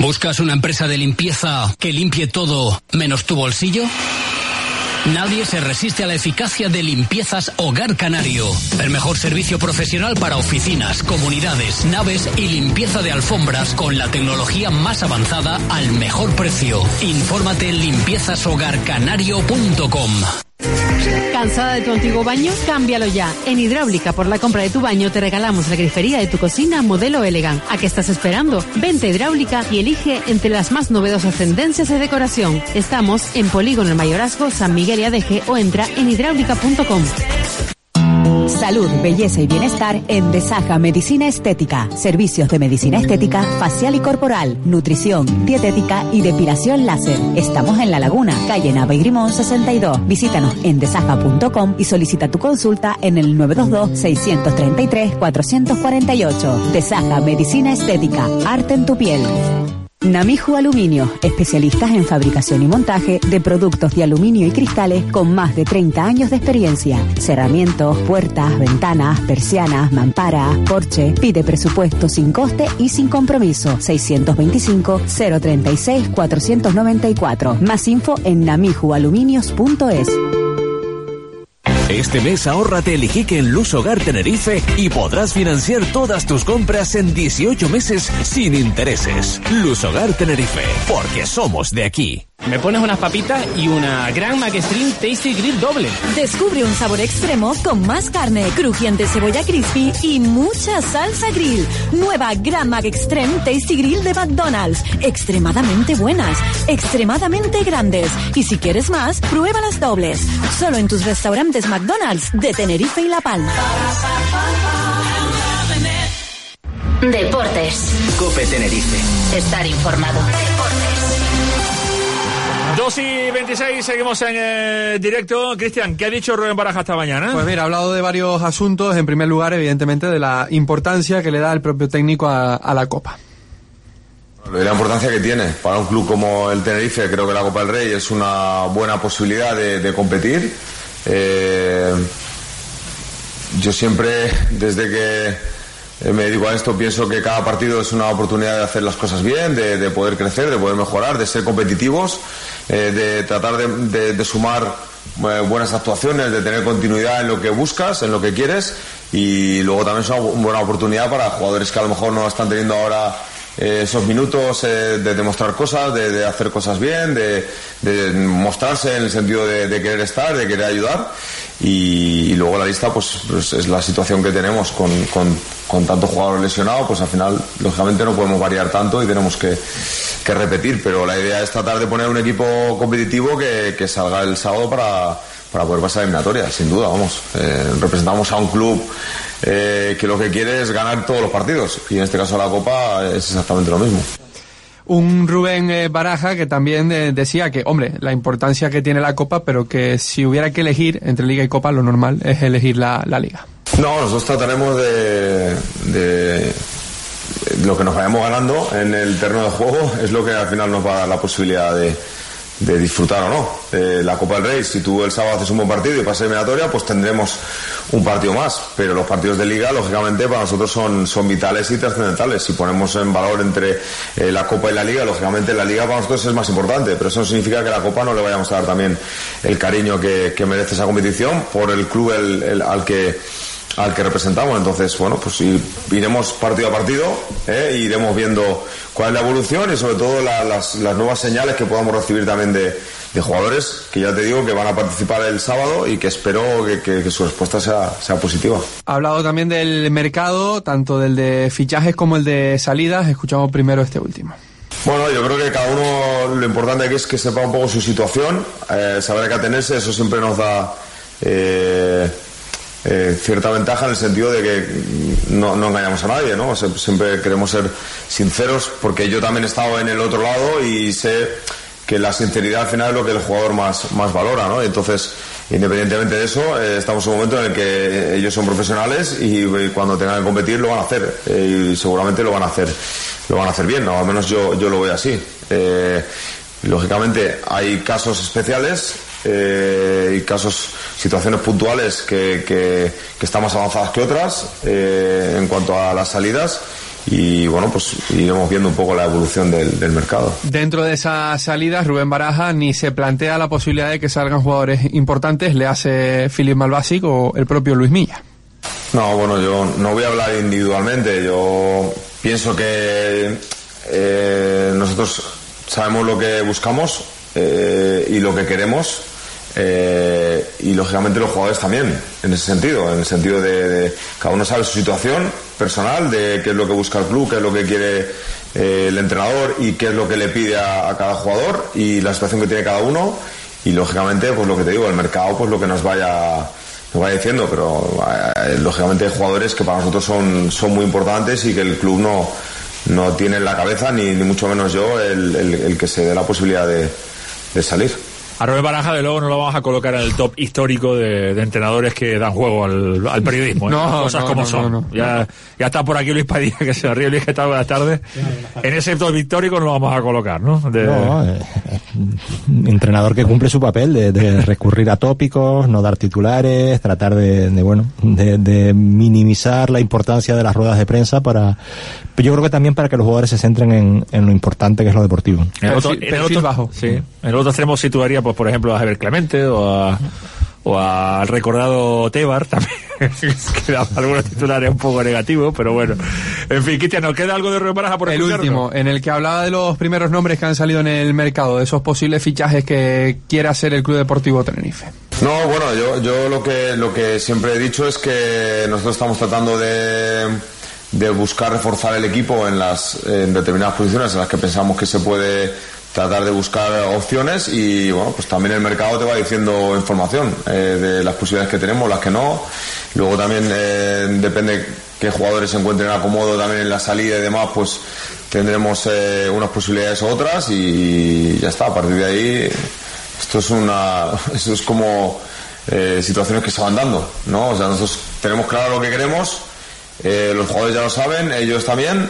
¿Buscas una empresa de limpieza que limpie todo menos tu bolsillo? Nadie se resiste a la eficacia de Limpiezas Hogar Canario. El mejor servicio profesional para oficinas, comunidades, naves y limpieza de alfombras con la tecnología más avanzada al mejor precio. Infórmate en limpiezas hogar canario punto com. ¿Cansada de tu antiguo baño? Cámbialo ya. En Hidráulica, por la compra de tu baño, te regalamos la grifería de tu cocina modelo Elegant. ¿A qué estás esperando? Vente a Hidráulica y elige entre las más novedosas tendencias de decoración. Estamos en Polígono El Mayorazgo, San Miguel y Adeje, o entra en hidráulica punto com. Salud, belleza y bienestar en Desaja Medicina Estética. Servicios de medicina estética, facial y corporal, nutrición, dietética y depilación láser. Estamos en La Laguna, calle Nava y Grimón sesenta y dos. Visítanos en desaja punto com y solicita tu consulta en el nueve dos dos, seis tres tres, cuatro cuatro ocho. Desaja Medicina Estética, arte en tu piel. Namiju Aluminio, especialistas en fabricación y montaje de productos de aluminio y cristales con más de treinta años de experiencia. Cerramientos, puertas, ventanas, persianas, mamparas, porche. Pide presupuesto sin coste y sin compromiso. seis dos cinco, cero tres seis, cuatro nueve cuatro. Más info en namiju aluminios punto es. Este mes ahórrate el Iquique en Luz Hogar Tenerife y podrás financiar todas tus compras en dieciocho meses sin intereses. Luz Hogar Tenerife, porque somos de aquí. Me pones unas papitas y una Gran Mac Extreme Tasty Grill doble. Descubre un sabor extremo con más carne, crujiente cebolla crispy y mucha salsa grill. Nueva Gran Mac Extreme Tasty Grill de McDonald's. Extremadamente buenas, extremadamente grandes. Y si quieres más, prueba las dobles. Solo en tus restaurantes McDonald's de Tenerife y La Palma. Deportes. COPE Tenerife. Estar informado. dos y veintiséis, seguimos en eh, directo. Cristian, ¿qué ha dicho Rubén Baraja esta mañana? Pues mira, ha hablado de varios asuntos. En primer lugar, evidentemente, de la importancia que le da el propio técnico a, a la Copa. La importancia que tiene para un club como el Tenerife. Creo que la Copa del Rey es una buena posibilidad de, de competir. Eh, yo siempre, desde que me dedico a esto, pienso que cada partido es una oportunidad de hacer las cosas bien, de, de poder crecer, de poder mejorar, de ser competitivos, eh, de tratar de, de, de sumar eh, buenas actuaciones, de tener continuidad en lo que buscas, en lo que quieres, y luego también es una buena oportunidad para jugadores que a lo mejor no están teniendo ahora eh, esos minutos eh, de demostrar cosas, de, de hacer cosas bien, de, de mostrarse en el sentido de, de querer estar, de querer ayudar. Y, y luego la lista, pues, pues es la situación que tenemos con, con, con tanto jugador lesionado, pues al final lógicamente no podemos variar tanto y tenemos que, que repetir, pero la idea es tratar de poner un equipo competitivo que, que salga el sábado para, para poder pasar a eliminatoria, sin duda, vamos. Eh, representamos a un club eh, que lo que quiere es ganar todos los partidos, y en este caso la Copa es exactamente lo mismo. Un Rubén eh, Baraja que también eh, decía que, hombre, la importancia que tiene la Copa, pero que si hubiera que elegir entre Liga y Copa, lo normal es elegir la, la Liga. No, nosotros trataremos de, de lo que nos vayamos ganando en el terreno de juego, es lo que al final nos va a dar la posibilidad de, de disfrutar o no. Eh, la Copa del Rey, si tú el sábado haces un buen partido y pasas eliminatoria, pues tendremos un partido más, pero los partidos de Liga, lógicamente, para nosotros son, son vitales y trascendentales. Si ponemos en valor entre eh, la Copa y la Liga, lógicamente la Liga para nosotros es más importante, pero eso no significa que la Copa no le vayamos a dar también el cariño que, que merece esa competición por el club el, el, al que al que representamos. Entonces, bueno, pues iremos partido a partido, eh, iremos viendo cuál es la evolución y sobre todo la, las, las nuevas señales que podamos recibir también de, de jugadores que ya te digo que van a participar el sábado y que espero que, que, que su respuesta sea, sea positiva. Ha hablado también del mercado, tanto del de fichajes como el de salidas. Escuchamos primero este último. Bueno, yo creo que cada uno, lo importante aquí es que sepa un poco su situación, eh, saber a qué atenerse. Eso siempre nos da eh, Eh, cierta ventaja en el sentido de que no, no engañamos a nadie, ¿no? Siempre queremos ser sinceros, porque yo también he estado en el otro lado y sé que la sinceridad al final es lo que el jugador más, más valora, ¿no? Entonces, independientemente de eso, eh, estamos en un momento en el que ellos son profesionales y, y cuando tengan que competir lo van a hacer, eh, y seguramente lo van a hacer lo van a hacer bien, ¿no? Al menos yo, yo lo veo así. Eh, lógicamente hay casos especiales eh, y casos, situaciones puntuales que, que, que están más avanzadas que otras eh, en cuanto a las salidas, y bueno, pues iremos viendo un poco la evolución del, del mercado. Dentro de esas salidas, Rubén Baraja ni se plantea la posibilidad de que salgan jugadores importantes, le hace Filip Malbasic o el propio Luis Milla. No, bueno, yo no voy a hablar individualmente, yo pienso que eh, nosotros sabemos lo que buscamos eh, y lo que queremos. Eh, y lógicamente los jugadores también, en ese sentido, en el sentido de, de cada uno sabe su situación personal, de qué es lo que busca el club, qué es lo que quiere eh, el entrenador y qué es lo que le pide a, a cada jugador y la situación que tiene cada uno, y lógicamente pues lo que te digo, el mercado pues lo que nos vaya nos vaya diciendo, pero eh, lógicamente hay jugadores que para nosotros son, son muy importantes y que el club no, no tiene en la cabeza, ni, ni mucho menos yo, el, el, el que se dé la posibilidad de, de salir. A Rubén Baraja, de luego, no lo vamos a colocar en el top histórico de, de entrenadores que dan juego al, al periodismo. ¿eh? No, Cosas no, como no, son. no, no. Ya, ya está por aquí Luis Padilla, que se ríe. Luis, ¿qué tal? Buenas tardes. En ese top histórico no lo vamos a colocar, ¿no? De... No, eh, entrenador que cumple su papel de, de recurrir a tópicos, no dar titulares, tratar de, de bueno, de, de minimizar la importancia de las ruedas de prensa para, yo creo que también para que los jugadores se centren en, en lo importante que es lo deportivo. En el otro, en el otro, bajo. Sí. En el otro extremo situaría, pues, por ejemplo, a Javier Clemente o a, o al recordado Tebar también, que da algunos titulares un poco negativos, pero bueno. En fin, Cristian, ¿nos queda algo de Rubén Baraja por el escucharnos? último, en el que hablaba de los primeros nombres que han salido en el mercado, de esos posibles fichajes que quiere hacer el Club Deportivo Tenerife. No, bueno, yo, yo lo que lo que siempre he dicho es que nosotros estamos tratando de, de buscar reforzar el equipo en las en determinadas posiciones en las que pensamos que se puede tratar de buscar opciones, y bueno, pues también el mercado te va diciendo información eh, de las posibilidades que tenemos, las que no. Luego también eh, depende qué jugadores se encuentren acomodo también en la salida y demás, pues tendremos eh, unas posibilidades u otras, y ya está. A partir de ahí esto es una esto es como eh, situaciones que se van dando, ¿no? O sea, nosotros tenemos claro lo que queremos, eh, los jugadores ya lo saben, ellos también,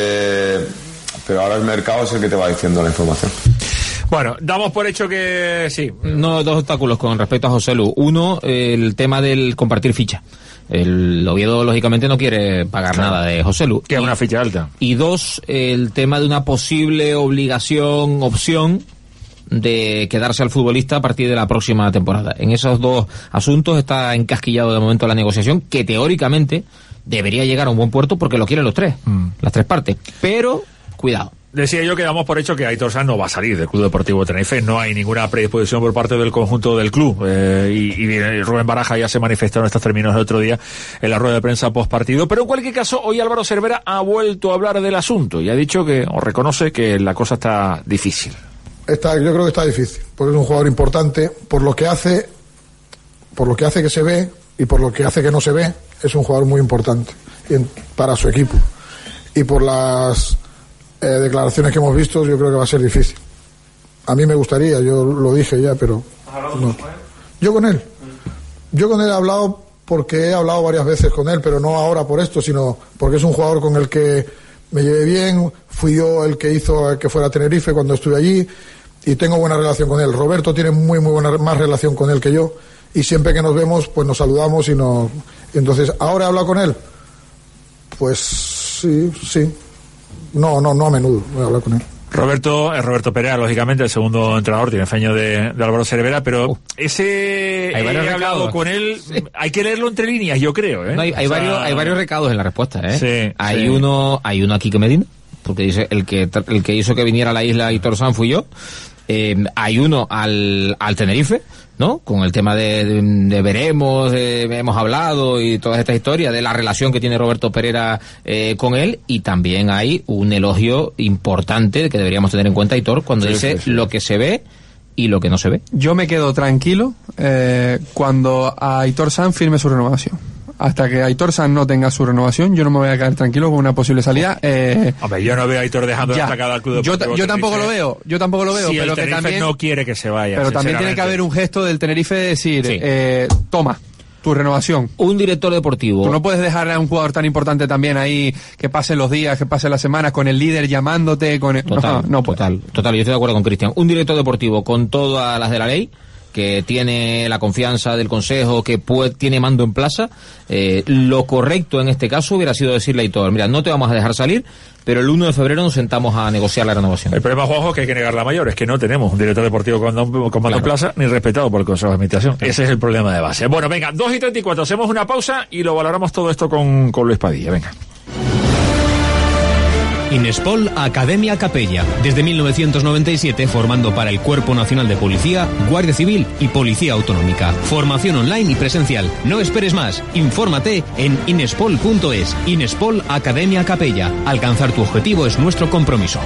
eh, pero ahora el mercado es el que te va diciendo la información. Bueno, damos por hecho que sí. No, dos obstáculos con respecto a José Lu. Uno, el tema del compartir ficha. El Oviedo, lógicamente, no quiere pagar claro. nada de José Lu. Que es una ficha alta. Y dos, el tema de una posible obligación, opción de quedarse al futbolista a partir de la próxima temporada. En esos dos asuntos está encasquillado de momento la negociación, que teóricamente debería llegar a un buen puerto porque lo quieren los tres, mm. las tres partes. Pero cuidado. Decía yo que damos por hecho que Aitor Sanz no va a salir del Club Deportivo Tenerife, no hay ninguna predisposición por parte del conjunto del club, eh, y, y Rubén Baraja ya se manifestó en estos términos el otro día en la rueda de prensa post partido, pero en cualquier caso hoy Álvaro Cervera ha vuelto a hablar del asunto y ha dicho que, o reconoce que la cosa está difícil. Está, yo creo que está difícil, porque es un jugador importante, por lo que hace, por lo que hace que se ve y por lo que hace que no se ve, es un jugador muy importante en, para su equipo, y por las Eh, declaraciones que hemos visto, yo creo que va a ser difícil. A mí me gustaría, yo lo dije ya, pero no. Yo con él, yo con él he hablado porque he hablado varias veces con él, pero no ahora por esto, sino porque es un jugador con el que me llevé bien, fui yo el que hizo que fuera a Tenerife cuando estuve allí, y tengo buena relación con él. Roberto tiene muy muy buena más relación con él que yo, y siempre que nos vemos pues nos saludamos y nos... Entonces, ¿ahora he hablado con él? Pues sí, sí. No, no, no a menudo voy a hablar con él. Roberto, es Roberto Perea, lógicamente, el segundo entrenador, tiene feño de, de Álvaro Cervera, pero uh, ese hay varios he hablado recados. Con él, sí. Hay que leerlo entre líneas, yo creo, ¿eh? No, hay, hay, o sea... varios, hay varios recados en la respuesta, ¿eh? Sí, hay sí. uno, hay uno aquí que Medina, porque dice el que el que hizo que viniera a la isla Aitor Sanz fui yo. Eh, hay uno al, al Tenerife, ¿no? Con el tema de, de, de veremos, de, hemos hablado y todas estas historias de la relación que tiene Roberto Pereira eh, con él, y también hay un elogio importante que deberíamos tener en cuenta, Aitor, cuando sí, dice sí, sí. lo que se ve y lo que no se ve. Yo me quedo tranquilo eh, cuando a Aitor Sanz firme su renovación. Hasta que Aitor Sanz no tenga su renovación, yo no me voy a quedar tranquilo con una posible salida. Eh, Hombre, yo no veo a Aitor dejando de sacar al club. Yo, yo tampoco lo veo, yo tampoco lo veo, si pero el que Tenerife también no quiere que se vaya. Pero también tiene que haber un gesto del Tenerife de decir, sí. eh, toma tu renovación. Un director deportivo. Tú no puedes dejar a un jugador tan importante también ahí que pasen los días, que pasen las semanas con el líder llamándote, con el... Total, no, no total, total, yo estoy de acuerdo con Cristian. Un director deportivo con todas las de la ley, que tiene la confianza del Consejo, que puede, tiene mando en plaza, eh, lo correcto en este caso hubiera sido decirle a Aitor, mira, no te vamos a dejar salir, pero el uno de febrero nos sentamos a negociar la renovación. El problema, Juanjo, es que hay que negar la mayor, es que no tenemos un director deportivo con mando claro. en plaza ni respetado por el Consejo de Administración. Claro. Ese es el problema de base. Bueno, venga, dos y treinta y cuatro, hacemos una pausa y lo valoramos todo esto con, con Luis Padilla. Venga. Inespol Academia Capella, desde mil novecientos noventa y siete formando para el Cuerpo Nacional de Policía, Guardia Civil y Policía Autonómica. Formación online y presencial. No esperes más. Infórmate en inespol punto es. Inespol Academia Capella. Alcanzar tu objetivo es nuestro compromiso.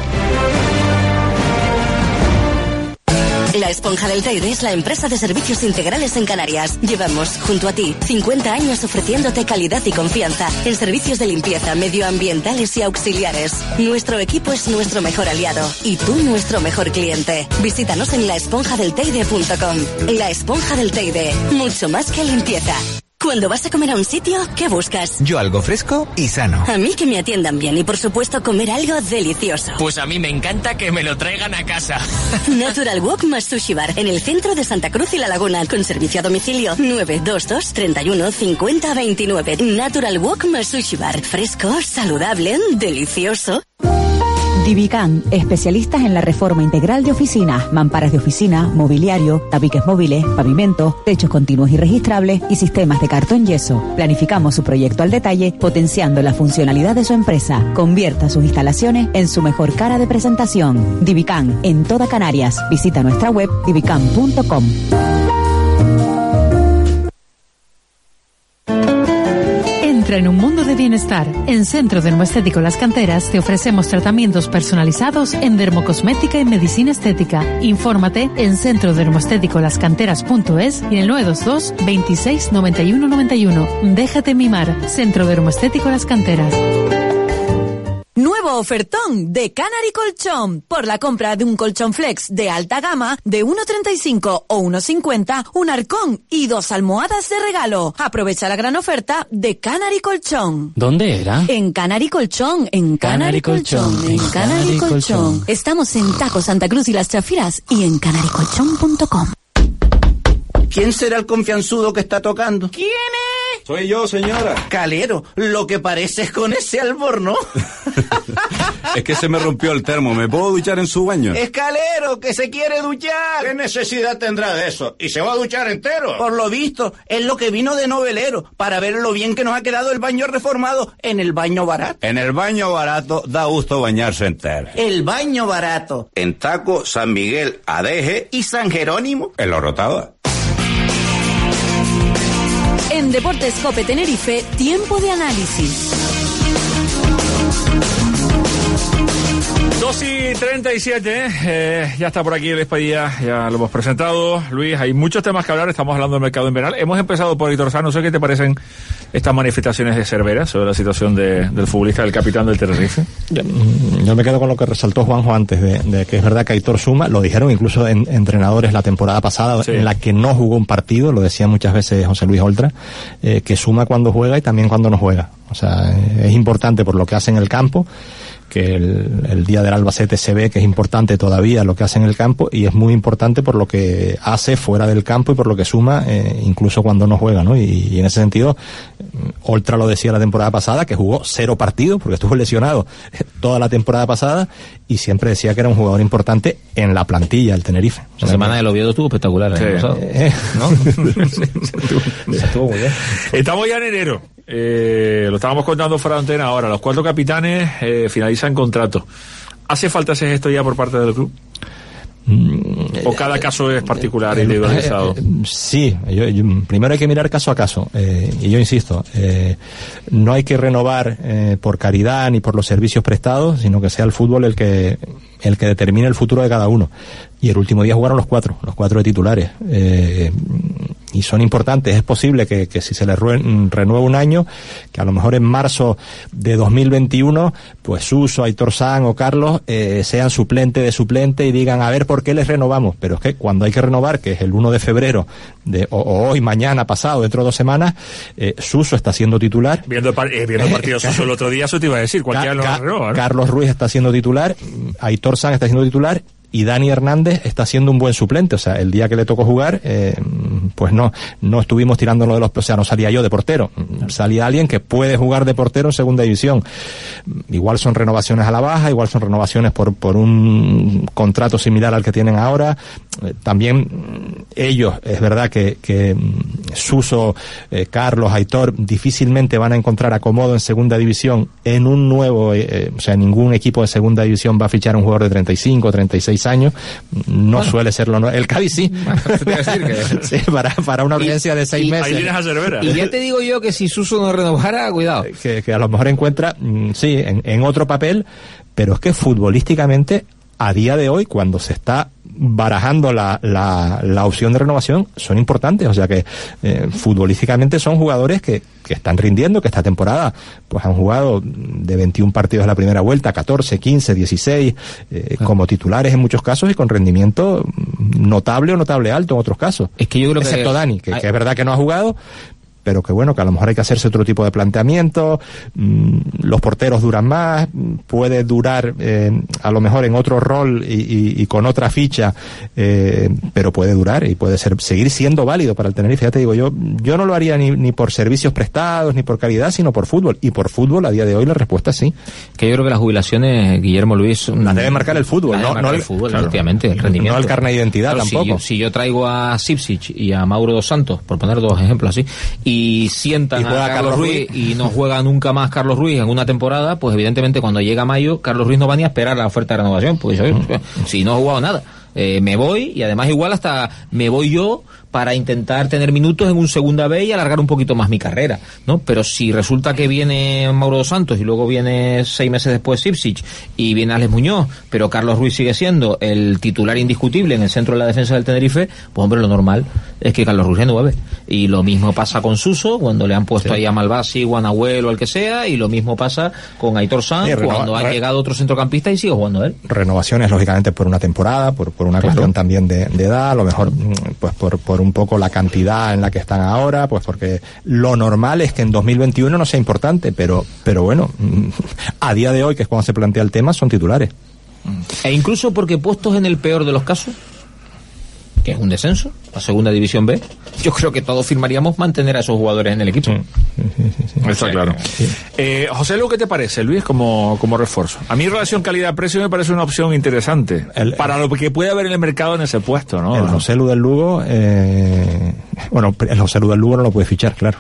La Esponja del Teide es la empresa de servicios integrales en Canarias. Llevamos, junto a ti, cincuenta años ofreciéndote calidad y confianza en servicios de limpieza, medioambientales y auxiliares. Nuestro equipo es nuestro mejor aliado y tú nuestro mejor cliente. Visítanos en la esponja del teide punto com. La Esponja del Teide, mucho más que limpieza. Cuando vas a comer a un sitio, ¿qué buscas? Yo algo fresco y sano. A mí que me atiendan bien y por supuesto comer algo delicioso. Pues a mí me encanta que me lo traigan a casa. Natural Wok más Sushi Bar en el centro de Santa Cruz y La Laguna con servicio a domicilio nueve dos dos, treinta y uno, cincuenta, veintinueve. Natural Wok más Sushi Bar. Fresco, saludable, delicioso. Divican, especialistas en la reforma integral de oficinas, mamparas de oficina, mobiliario, tabiques móviles, pavimentos, techos continuos y registrables y sistemas de cartón yeso. Planificamos su proyecto al detalle, potenciando la funcionalidad de su empresa. Convierta sus instalaciones en su mejor cara de presentación. Divican, en toda Canarias. Visita nuestra web divican punto com. Entra en un mundo de bienestar. En Centro Dermoestético Las Canteras te ofrecemos tratamientos personalizados en dermocosmética y medicina estética. Infórmate en centro dermoestético las canteras punto es y en el nueve dos dos, veintiséis, noventa y uno, noventa y uno. Déjate mimar. Centro Dermoestético Las Canteras. Nuevo ofertón de Canary Colchón. Por la compra de un colchón flex de alta gama de uno treinta y cinco o uno cincuenta, un arcón y dos almohadas de regalo. Aprovecha la gran oferta de Canary Colchón. ¿Dónde era? En Canary Colchón, en Canary, Canary Colchón, Colchón, en Canary, Canary Colchón. Colchón. Estamos en Taco Santa Cruz y Las Chafiras y en canary colchón punto com. ¿Quién será el confianzudo que está tocando? ¿Quién es? Soy yo, señora. Calero, lo que pareces con ese albornoz. Es que se me rompió el termo. ¿Me puedo duchar en su baño? Escalero, que se quiere duchar. ¿Qué necesidad tendrá de eso? ¿Y se va a duchar entero? Por lo visto, es lo que vino de novelero, para ver lo bien que nos ha quedado el baño reformado en el baño barato. En el baño barato da gusto bañarse entero. El baño barato. En Taco, San Miguel, Adeje y San Jerónimo. En La Orotava. En Deportes Cope Tenerife, tiempo de análisis. dos y treinta y siete, eh, ya está por aquí Luis Padilla, ya lo hemos presentado. Luis, hay muchos temas que hablar, estamos hablando del mercado invernal. Hemos empezado por Aitor Sá, no sé qué te parecen estas manifestaciones de Cervera sobre la situación de, del futbolista, del capitán del Tenerife. Yo, yo me quedo con lo que resaltó Juanjo antes, de, de que es verdad que Aitor suma, lo dijeron incluso en, entrenadores la temporada pasada, sí, en la que no jugó un partido, lo decía muchas veces José Luis Oltra, eh, que suma cuando juega y también cuando no juega. O sea, es importante por lo que hace en el campo, que el, el día del Albacete se ve que es importante todavía lo que hace en el campo, y es muy importante por lo que hace fuera del campo y por lo que suma eh, incluso cuando no juega, ¿no? Y, y en ese sentido, Oltra lo decía la temporada pasada, que jugó cero partidos porque estuvo lesionado toda la temporada pasada, y siempre decía que era un jugador importante en la plantilla del Tenerife. La semana del Oviedo estuvo espectacular, sí, ¿eh? Eh, ¿no? se, estuvo, se estuvo muy bien. Estamos ya en enero. Eh, lo estábamos contando fuera de antena ahora. Los cuatro capitanes eh, finalizan contrato. ¿Hace falta ese gesto ya por parte del club? ¿O cada caso es particular, eh, individualizado? Eh, eh, sí, yo, yo, primero hay que mirar caso a caso, eh, y yo insisto, eh, no hay que renovar eh, por caridad ni por los servicios prestados, sino que sea el fútbol el que el que determine el futuro de cada uno. Y el último día jugaron los cuatro, los cuatro de titulares, eh, y son importantes. Es posible que, que si se les renueva un año, que a lo mejor en marzo de dos mil veintiuno, pues Suso, Aitor San o Carlos eh, sean suplente de suplente y digan, a ver por qué les renovamos. Pero es que cuando hay que renovar, que es el uno de febrero, de, o, o hoy, mañana, pasado, dentro de dos semanas, eh, Suso está siendo titular. Viendo, par eh, viendo partido Suso el otro día, eso te iba a decir, cualquiera lo renova, ¿no? Carlos Ruiz está siendo titular, Aitor San está siendo titular, y Dani Hernández está siendo un buen suplente. O sea, el día que le tocó jugar, eh, pues no, no estuvimos tirándolo de los, o sea, no salía yo de portero, salía alguien que puede jugar de portero en segunda división. Igual son renovaciones a la baja, igual son renovaciones por, por un contrato similar al que tienen ahora. Eh, también ellos, es verdad que, que Suso, eh, Carlos, Aitor, difícilmente van a encontrar acomodo en segunda división en un nuevo, eh, o sea, ningún equipo de segunda división va a fichar a un jugador de treinta y cinco, treinta y seis años, no bueno. suele serlo, no. El Cádiz sí, que... sí para, para una urgencia de seis y, meses. Ahí vienes a Cervera. Y ya te digo yo que si Suso no renovara, cuidado. Que, que a lo mejor encuentra, sí, en, en otro papel, pero es que futbolísticamente, a día de hoy, cuando se está barajando la, la, la opción de renovación, son importantes. O sea que eh, futbolísticamente son jugadores que, que están rindiendo, que esta temporada pues han jugado de veintiún partidos de la primera vuelta, catorce, quince, dieciséis, eh, ah. como titulares en muchos casos y con rendimiento notable o notable alto en otros casos. Es que yo creo excepto que Dani, que, que es verdad que no ha jugado, pero que bueno, que a lo mejor hay que hacerse otro tipo de planteamiento. Mmm, los porteros duran más, puede durar eh, a lo mejor en otro rol y, y, y con otra ficha, eh, pero puede durar y puede ser seguir siendo válido para el Tenerife. Ya te digo, yo yo no lo haría ni, ni por servicios prestados, ni por calidad, sino por fútbol. Y por fútbol, a día de hoy, la respuesta es sí. Que yo creo que las jubilaciones, Guillermo Luis... Las debe marcar el fútbol, no, no el, el fútbol, claro, efectivamente, el rendimiento. No el carnet de identidad claro, tampoco. Si yo, si yo traigo a Sipsic y a Mauro dos Santos, por poner dos ejemplos así, y sientan y a Carlos, Carlos Ruiz, Ruiz y no juega nunca más Carlos Ruiz en una temporada, pues evidentemente cuando llega mayo, Carlos Ruiz no va ni a esperar la oferta de renovación, pues mm. si no ha jugado nada. Eh, me voy y además igual hasta me voy yo para intentar tener minutos en un segunda B y alargar un poquito más mi carrera, ¿no? Pero si resulta que viene Mauro dos Santos y luego viene seis meses después Sipsic y viene Alex Muñoz, pero Carlos Ruiz sigue siendo el titular indiscutible en el centro de la defensa del Tenerife, pues hombre, lo normal es que Carlos Ruiz renueve. Y lo mismo pasa con Suso, cuando le han puesto sí. ahí a Malbasi o a Nahuel o al que sea, y lo mismo pasa con Aitor Sanz, sí, cuando ha llegado otro centrocampista y sigue jugando él. Renovaciones, lógicamente, por una temporada, por, por una claro. cuestión también de, de edad, a lo mejor pues por, por un poco la cantidad en la que están ahora, pues porque lo normal es que en dos mil veintiuno no sea importante, pero pero bueno, a día de hoy, que es cuando se plantea el tema, son titulares. E incluso porque puestos en el peor de los casos, que es un descenso a segunda división B, yo creo que todos firmaríamos mantener a esos jugadores en el equipo. Sí, sí, sí, sí. Está claro. Sí. Eh, José Lu, ¿qué te parece, Luis, como, como refuerzo? A mí relación calidad-precio me parece una opción interesante el, para lo que puede haber en el mercado en ese puesto, ¿no? El José Lu del Lugo, eh, bueno, el José Lu del Lugo no lo puede fichar, claro.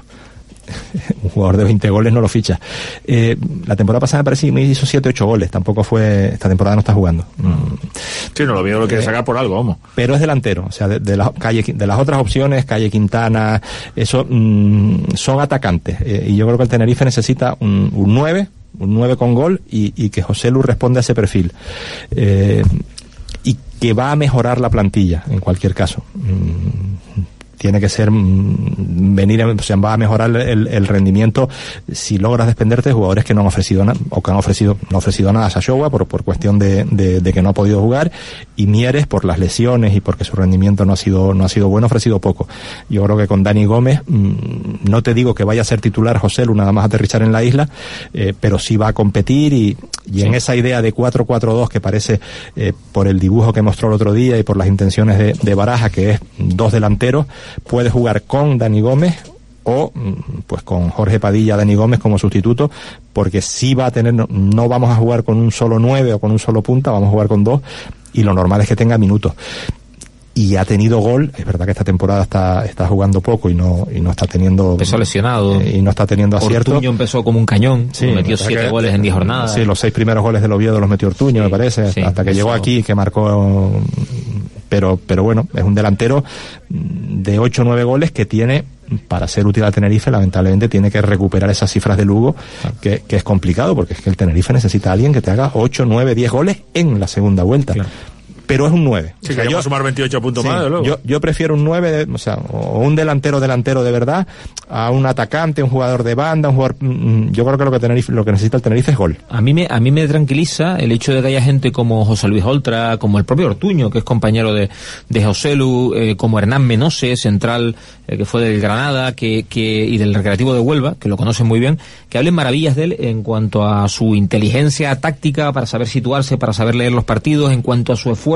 Un jugador de veinte goles no lo ficha. Eh, la temporada pasada me parece que me hizo siete ocho goles. Tampoco fue. Esta temporada no está jugando. Sí, no lo veo, lo quiere sacar por algo, vamos. Pero es delantero. O sea, de, de, la, calle, de las otras opciones, Calle Quintana, eso mmm, son atacantes. Eh, y yo creo que el Tenerife necesita un, un nueve, un nueve con gol y, y que José Lu responda a ese perfil. Eh, y que va a mejorar la plantilla, en cualquier caso. Mm, tiene que ser mmm, venir, o sea, va a mejorar el, el rendimiento si logras desprenderte de jugadores que no han ofrecido nada, o que han ofrecido, no han ofrecido nada a Sayowa por, por cuestión de, de, de que no ha podido jugar, y Mieres por las lesiones y porque su rendimiento no ha sido, no ha sido bueno, ha ofrecido poco. Yo creo que con Dani Gómez, mmm, no te digo que vaya a ser titular José Lu nada más aterrizar en la isla, eh, pero sí va a competir y, y sí. en esa idea de cuatro cuatro dos que parece, eh, por el dibujo que mostró el otro día y por las intenciones de, de Baraja, que es dos delanteros, puede jugar con Dani Gómez o pues con Jorge Padilla, Dani Gómez como sustituto, porque sí va a tener, no vamos a jugar con un solo nueve o con un solo punta, vamos a jugar con dos y lo normal es que tenga minutos. Y ha tenido gol, es verdad que esta temporada está está jugando poco y no y no está teniendo, empezó lesionado, eh, y no está teniendo acierto. Ortuño empezó como un cañón, sí, metió siete que, goles en diez jornadas. Sí, los seis primeros goles del Oviedo los metió Ortuño, sí, me parece, sí, hasta que eso. Llegó aquí, que marcó, pero pero bueno, es un delantero de ocho o nueve goles que tiene, para ser útil al Tenerife, lamentablemente tiene que recuperar esas cifras de Lugo, claro. que, que es complicado, porque es que el Tenerife necesita a alguien que te haga ocho, nueve, diez goles en la segunda vuelta. Claro. Pero es un nueve. Sí, o sea, que yo a sumar veintiocho puntos sí, más, de luego. Yo, yo prefiero un nueve, de, o sea, o un delantero delantero de verdad, a un atacante, un jugador de banda, un jugador. Yo creo que lo que Tenerife, lo que necesita el Tenerife es gol. A mí me, a mí me tranquiliza el hecho de que haya gente como José Luis Oltra, como el propio Ortuño, que es compañero de, de José Lu, eh, como Hernán Menose, central, eh, que fue del Granada, que, que, y del Recreativo de Huelva, que lo conocen muy bien, que hablen maravillas de él en cuanto a su inteligencia táctica para saber situarse, para saber leer los partidos, en cuanto a su esfuerzo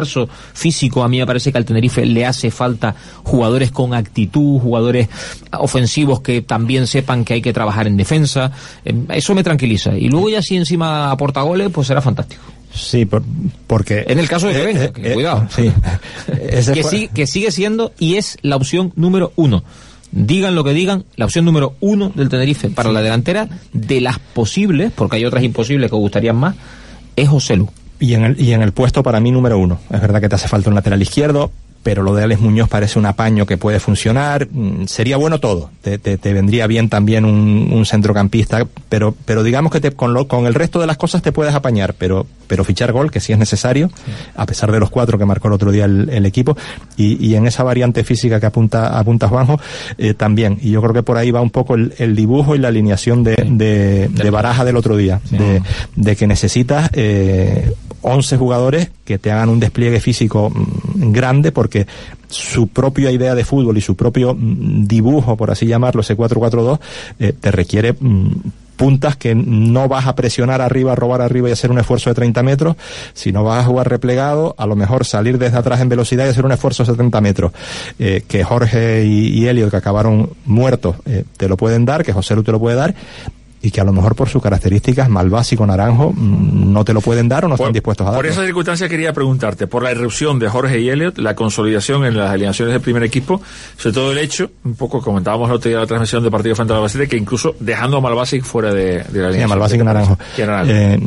refuerzo físico. A mí me parece que al Tenerife le hace falta jugadores con actitud, jugadores ofensivos que también sepan que hay que trabajar en defensa. Eso me tranquiliza. Y luego ya si encima aporta goles, pues será fantástico. Sí, por, porque... En el caso de que eh, venga, eh, que, eh, cuidado. Sí. que, fue... sí, que sigue siendo y es la opción número uno. Digan lo que digan, la opción número uno del Tenerife para sí. la delantera, de las posibles, porque hay otras imposibles que os gustarían más, es Joselu. Y en el, y en el puesto para mí número uno. Es verdad que te hace falta un lateral izquierdo, pero lo de Alex Muñoz parece un apaño que puede funcionar. Sería bueno todo. Te, te, te vendría bien también un, un centrocampista, pero pero digamos que te, con, lo, con el resto de las cosas te puedes apañar, pero pero fichar gol, que sí es necesario, sí. a pesar de los cuatro que marcó el otro día el, el equipo, y, y en esa variante física que apunta apunta Juanjo, eh, también. Y yo creo que por ahí va un poco el, el dibujo y la alineación de, sí. de, de Baraja del otro día, sí. de, de que necesitas eh, once jugadores que te hagan un despliegue físico mm, grande, porque su propia idea de fútbol y su propio mm, dibujo, por así llamarlo, ese cuatro cuatro dos, eh, te requiere mm, puntas que no vas a presionar arriba, a robar arriba y hacer un esfuerzo de treinta metros, sino vas a jugar replegado, a lo mejor salir desde atrás en velocidad y hacer un esfuerzo de setenta metros. Eh, que Jorge y, y Elliot, que acabaron muertos, eh, te lo pueden dar, que José Lu te lo puede dar, y que a lo mejor por sus características Malvasi con Naranjo no te lo pueden dar o no por, están dispuestos a dar. Por esa circunstancia quería preguntarte, por la irrupción de Jorge y Elliot, la consolidación en las alineaciones del primer equipo, sobre todo el hecho, un poco comentábamos el otro día en la transmisión de partido frente al Albacete, que incluso dejando a Malvasi fuera de, de la alineación. Sí, Malvasi con Naranjo. Naranjo. Eh,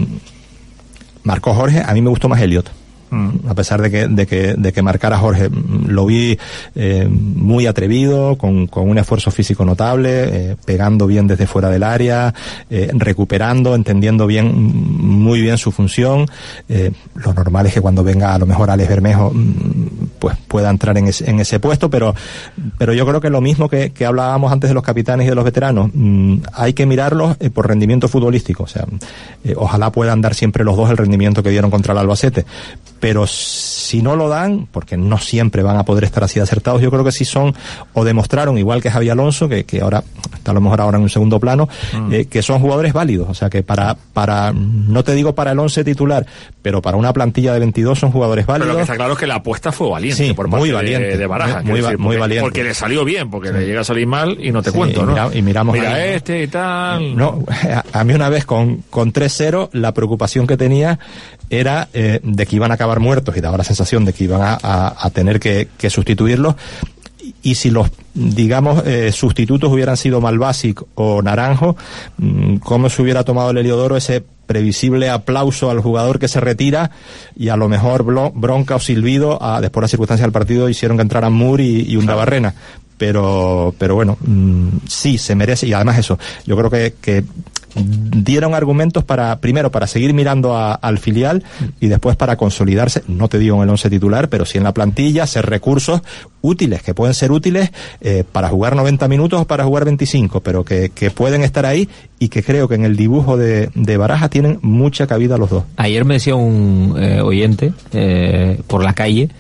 marcó Jorge, a mí me gustó más Elliot. A pesar de que, de que, de que marcara Jorge, lo vi eh, muy atrevido, con, con un esfuerzo físico notable, eh, pegando bien desde fuera del área, eh, recuperando, entendiendo bien, muy bien su función. Eh, lo normal es que cuando venga a lo mejor Alex Bermejo, pues pueda entrar en ese, en ese puesto, pero, pero yo creo que lo mismo que, que hablábamos antes de los capitanes y de los veteranos, mmm, hay que mirarlos eh, por rendimiento futbolístico. O sea, eh, ojalá puedan dar siempre los dos el rendimiento que dieron contra el Albacete. Pero si no lo dan, porque no siempre van a poder estar así de acertados, yo creo que sí son, o demostraron, igual que Javi Alonso, que, que ahora está a lo mejor ahora en un segundo plano, mm. eh, que son jugadores válidos. O sea que para, para, no te digo para el once titular, pero para una plantilla de veintidós son jugadores válidos. Pero lo que está claro es que la apuesta fue valiente, sí, por parte muy valiente, de, de Baraja. Muy, decir, muy porque, valiente. Porque le salió bien, porque sí. le llega a salir mal y no te sí, cuento, y ¿no? Mira, y miramos Mira ahí, este y tal. No, a, a mí una vez con, con tres cero, la preocupación que tenía era eh, de que iban a acabar muertos, y daba la sensación de que iban a, a, a tener que, que sustituirlos, y si los, digamos, eh, sustitutos hubieran sido Malvasi o Naranjo, ¿cómo se hubiera tomado el Heliodoro ese previsible aplauso al jugador que se retira, y a lo mejor bronca o silbido a, después de las circunstancias del partido hicieron que entraran Mur y, y Undabarrena? Pero, pero bueno, mmm, sí, se merece, y además eso, yo creo que, que dieron argumentos para, primero, para seguir mirando a, al filial, y después para consolidarse, no te digo en el once titular, pero sí en la plantilla, hacer recursos útiles, que pueden ser útiles eh, para jugar noventa minutos o para jugar veinticinco, pero que, que pueden estar ahí, y que creo que en el dibujo de, de Baraja tienen mucha cabida los dos. Ayer me decía un eh, oyente eh, por la calle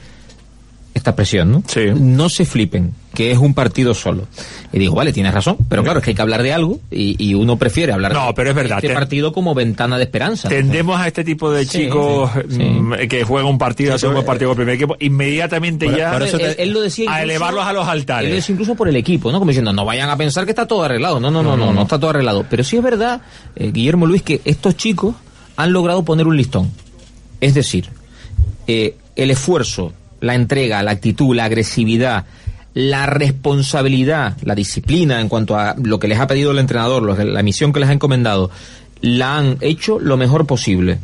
esta presión, ¿no? Sí. No se flipen, que es un partido solo. Y digo, vale, tienes razón, pero claro, es que hay que hablar de algo, y, y uno prefiere hablar no, de pero es verdad, este ten... partido como ventana de esperanza. Tendemos a este tipo de sí, chicos sí, sí. que juegan un partido, hacen un partido con el primer equipo, inmediatamente por, ya por eso te, él, él lo decía a incluso, elevarlos a los altares. Él lo decía incluso por el equipo, ¿no? Como diciendo, no vayan a pensar que está todo arreglado. No, no, no, no, no, no, no está todo arreglado. Pero sí es verdad, eh, Guillermo Luis, que estos chicos han logrado poner un listón. Es decir, eh, el esfuerzo, la entrega, la actitud, la agresividad, la responsabilidad, la disciplina en cuanto a lo que les ha pedido el entrenador, lo que, la misión que les ha encomendado, la han hecho lo mejor posible.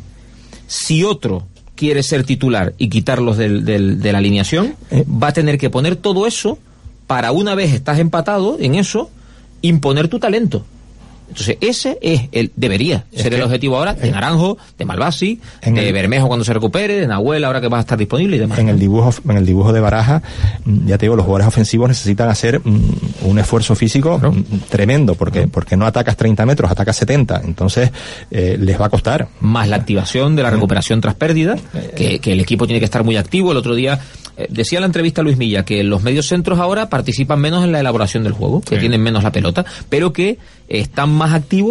Si otro quiere ser titular y quitarlos del, del, de la alineación, eh. va a tener que poner todo eso para, una vez estás empatado en eso, imponer tu talento. Entonces ese es el debería es ser el objetivo ahora de Naranjo, de Malvasi, de el, Bermejo cuando se recupere, de Nahuel ahora que va a estar disponible y demás. En el dibujo, en el dibujo de Baraja, ya te digo, los jugadores ofensivos necesitan hacer mm, un esfuerzo físico ¿no? tremendo, porque ¿no? porque no atacas treinta metros, atacas setenta, entonces eh, les va a costar. Más la activación de la recuperación tras pérdida, que, que el equipo tiene que estar muy activo. El otro día eh, decía en la entrevista Luis Milla que los mediocentros ahora participan menos en la elaboración del juego, que sí. tienen menos la pelota, pero que eh, están más activos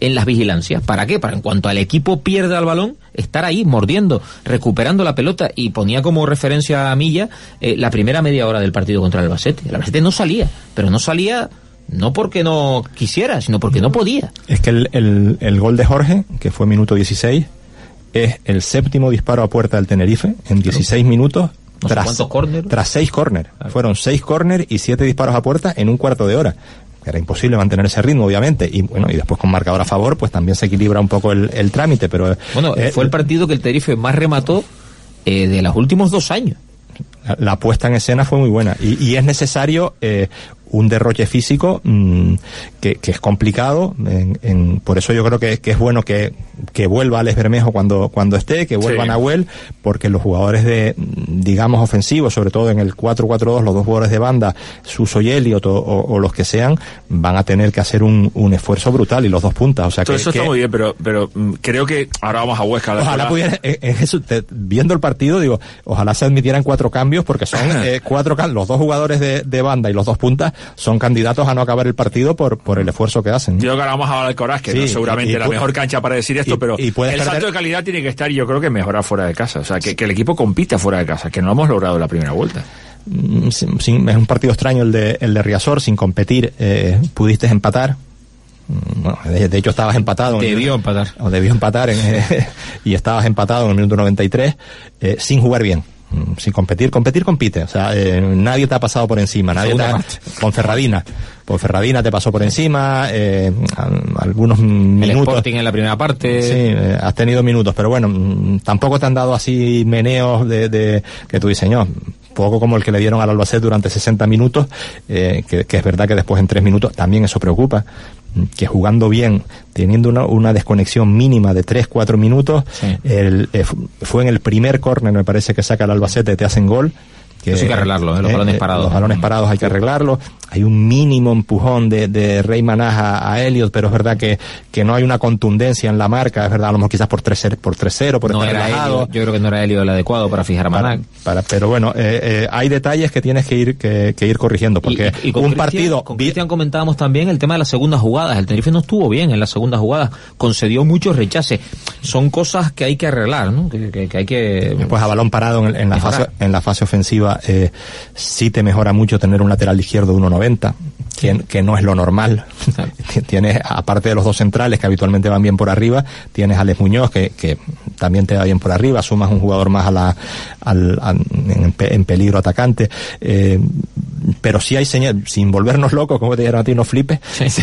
en las vigilancias. ¿Para qué? Para en cuanto al equipo pierda el balón, estar ahí mordiendo, recuperando la pelota, y ponía como referencia a Milla eh, la primera media hora del partido contra el Albacete. El Albacete no salía, pero no salía no porque no quisiera, sino porque no podía. Es que el, el, el gol de Jorge, que fue minuto dieciséis, es el séptimo disparo a puerta del Tenerife en dieciséis minutos. No sé cuántos córner. Tras seis córner. Claro. Fueron seis córner y siete disparos a puerta en un cuarto de hora. Era imposible mantener ese ritmo, obviamente, y bueno, y después con marcador a favor, pues también se equilibra un poco el, el trámite, pero... Bueno, eh, fue el partido que el Tenerife más remató eh, de los últimos dos años. La, la puesta en escena fue muy buena, y, y es necesario eh, un derroche físico mmm, que, que es complicado, en, en, por eso yo creo que, que es bueno que, que vuelva Alex Bermejo cuando, cuando esté, que vuelva sí. Nahuel, porque los jugadores de, digamos, ofensivos, sobre todo en el cuatro cuatro dos, los dos jugadores de banda, Suso y Elliot, o, o, o los que sean, van a tener que hacer un, un esfuerzo brutal, y los dos puntas, o sea todo que... eso que, está muy bien, pero, pero creo que ahora vamos a Huesca. Ojalá pudiera, en, en eso, te, viendo el partido, digo, ojalá se admitieran cuatro cambios, porque son eh, cuatro cambios, los dos jugadores de, de banda y los dos puntas son candidatos a no acabar el partido por por el esfuerzo que hacen. Yo creo que ahora vamos a hablar del Coraz, que sí, no seguramente y, y, la mejor cancha para decir esto, y, pero y el perder... salto de calidad tiene que estar, y yo creo que mejorar fuera de casa, o sea, que, que el equipo compita fuera de casa, que no lo hemos logrado en la primera vuelta. Sin, sin, es un partido extraño el de el de Riazor, sin competir, eh, pudiste empatar. Bueno, de, de hecho estabas empatado. Debió empatar. O debió empatar en, eh, y estabas empatado en el minuto noventa y tres, eh, sin jugar bien. Sin competir, competir compite, o sea, eh, nadie te ha pasado por encima, nadie te ha, con Ferradina, por Ferradina te pasó por encima, eh, algunos minutos. El Sporting en la primera parte. Sí, eh, has tenido minutos, pero bueno, tampoco te han dado así meneos de, de que tú dices, no, poco como el que le dieron al Albacete durante sesenta minutos, eh, que, que es verdad que después en tres minutos también eso preocupa, que jugando bien, teniendo una, una desconexión mínima de tres cuatro minutos, sí. el, eh, fue en el primer córner, me parece, que saca el Albacete, te hacen gol. Que, Eso hay que arreglarlo, ¿eh? los eh, balones parados. Los balones parados hay que arreglarlos. Hay un mínimo empujón de, de Rey Manaj a, a Elliot, pero es verdad que, que no hay una contundencia en la marca, es verdad, a lo mejor quizás por tres cero, por, tres cero, por no estar era relajado. Elliot, yo creo que no era Elliot el adecuado para fijar a Manaj. Para, para, pero bueno, eh, eh, hay detalles que tienes que ir que, que ir corrigiendo, porque y, y con un Cristian, partido... Con Cristian comentábamos también el tema de las segundas jugadas. El Tenerife no estuvo bien en las segundas jugadas, concedió muchos rechaces. Son cosas que hay que arreglar, ¿no? Que, que, que hay que... Pues a balón parado en, en, la, fase, en la fase ofensiva... Eh, sí te mejora mucho tener un lateral izquierdo de uno noventa, que, que no es lo normal. Tienes, aparte de los dos centrales que habitualmente van bien por arriba, tienes a Alex Muñoz que, que también te va bien por arriba, sumas un jugador más a la al, a, en, en peligro atacante, eh, pero sí hay señal, sin volvernos locos, como te dijeron a ti, no flipes.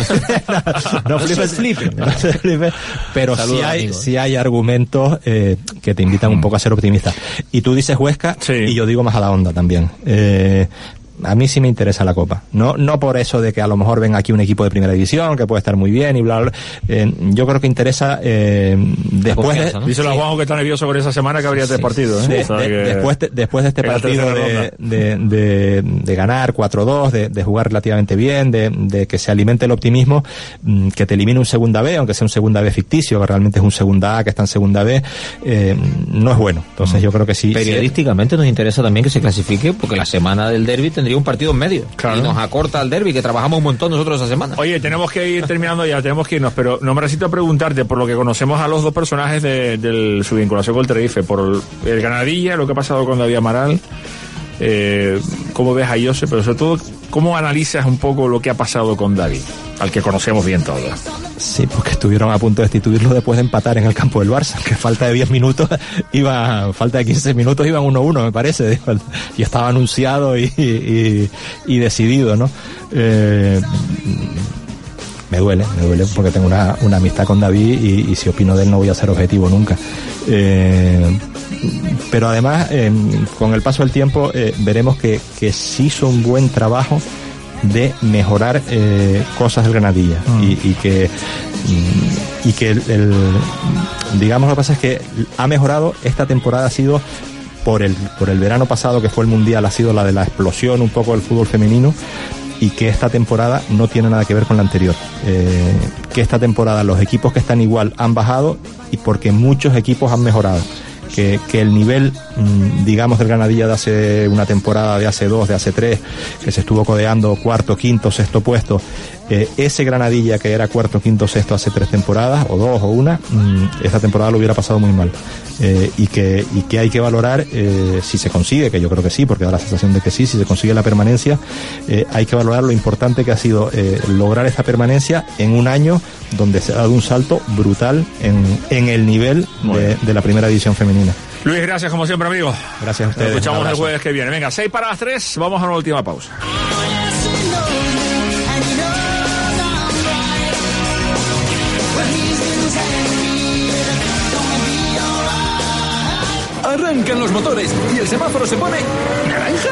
no, no flipes, flipes, no flipes, pero Saludos, sí hay, amigo. sí hay argumentos eh, que te invitan un poco a ser optimista. Y tú dices Huesca, sí. y yo digo más a la onda también. Eh, a mí sí me interesa la Copa. No no por eso de que a lo mejor venga aquí un equipo de primera división que puede estar muy bien y bla, bla, bla. Eh, yo creo que interesa eh, después de... ¿no? Díselo a Juanjo que está nervioso por esa semana que habría tres sí. partidos. ¿eh? De, o sea, de, que... después, de, después de este partido de, de, de, de ganar cuatro dos, de, de jugar relativamente bien, de, de que se alimente el optimismo, que te elimine un segunda B, aunque sea un segunda B ficticio, que realmente es un segunda A que está en segunda B, eh, no es bueno. Entonces mm. yo creo que sí. Periodísticamente sí. nos interesa también que se clasifique, porque la semana del derbi tendría un partido en medio, claro. y nos acorta el derbi, que trabajamos un montón nosotros esa semana. Oye, tenemos que ir terminando ya, tenemos que irnos, pero no me resisto a preguntarte, por lo que conocemos a los dos personajes de, de su vinculación con el Tenerife, por el Ganadilla, lo que ha pasado con David Amaral, eh, cómo ves a Jose, pero sobre todo, cómo analizas un poco lo que ha pasado con David, al que conocemos bien todos. Sí, porque estuvieron a punto de destituirlo después de empatar en el campo del Barça, que falta de diez minutos, iba, falta de quince minutos, iban uno uno, me parece, y estaba anunciado y, y, y decidido, ¿no? Eh, me duele, me duele porque tengo una, una amistad con David y, y si opino de él no voy a ser objetivo nunca. Eh, pero además, eh, con el paso del tiempo, eh, veremos que, que se hizo un buen trabajo de mejorar eh, cosas del Granadilla mm. y, y que y que el, el digamos lo que pasa es que ha mejorado. Esta temporada ha sido por el por el verano pasado, que fue el mundial, ha sido la de la explosión un poco del fútbol femenino, y que esta temporada no tiene nada que ver con la anterior, eh, que esta temporada los equipos que están igual han bajado y porque muchos equipos han mejorado, que, que el nivel mmm, digamos, del Granadilla de hace una temporada, de hace dos, de hace tres, que se estuvo codeando cuarto, quinto, sexto puesto, eh, ese Granadilla que era cuarto, quinto, sexto hace tres temporadas, o dos, o una, mmm, esta temporada lo hubiera pasado muy mal. Eh, y que y que hay que valorar, eh, si se consigue, que yo creo que sí, porque da la sensación de que sí, si se consigue la permanencia, eh, hay que valorar lo importante que ha sido eh, lograr esta permanencia en un año donde se ha dado un salto brutal en, en el nivel de, de la primera división femenina. Luis, gracias como siempre, amigo. Gracias a ustedes. Nos escuchamos el jueves que viene. Venga, seis para las tres, vamos a una última pausa. Arrancan los motores y el semáforo se pone naranja.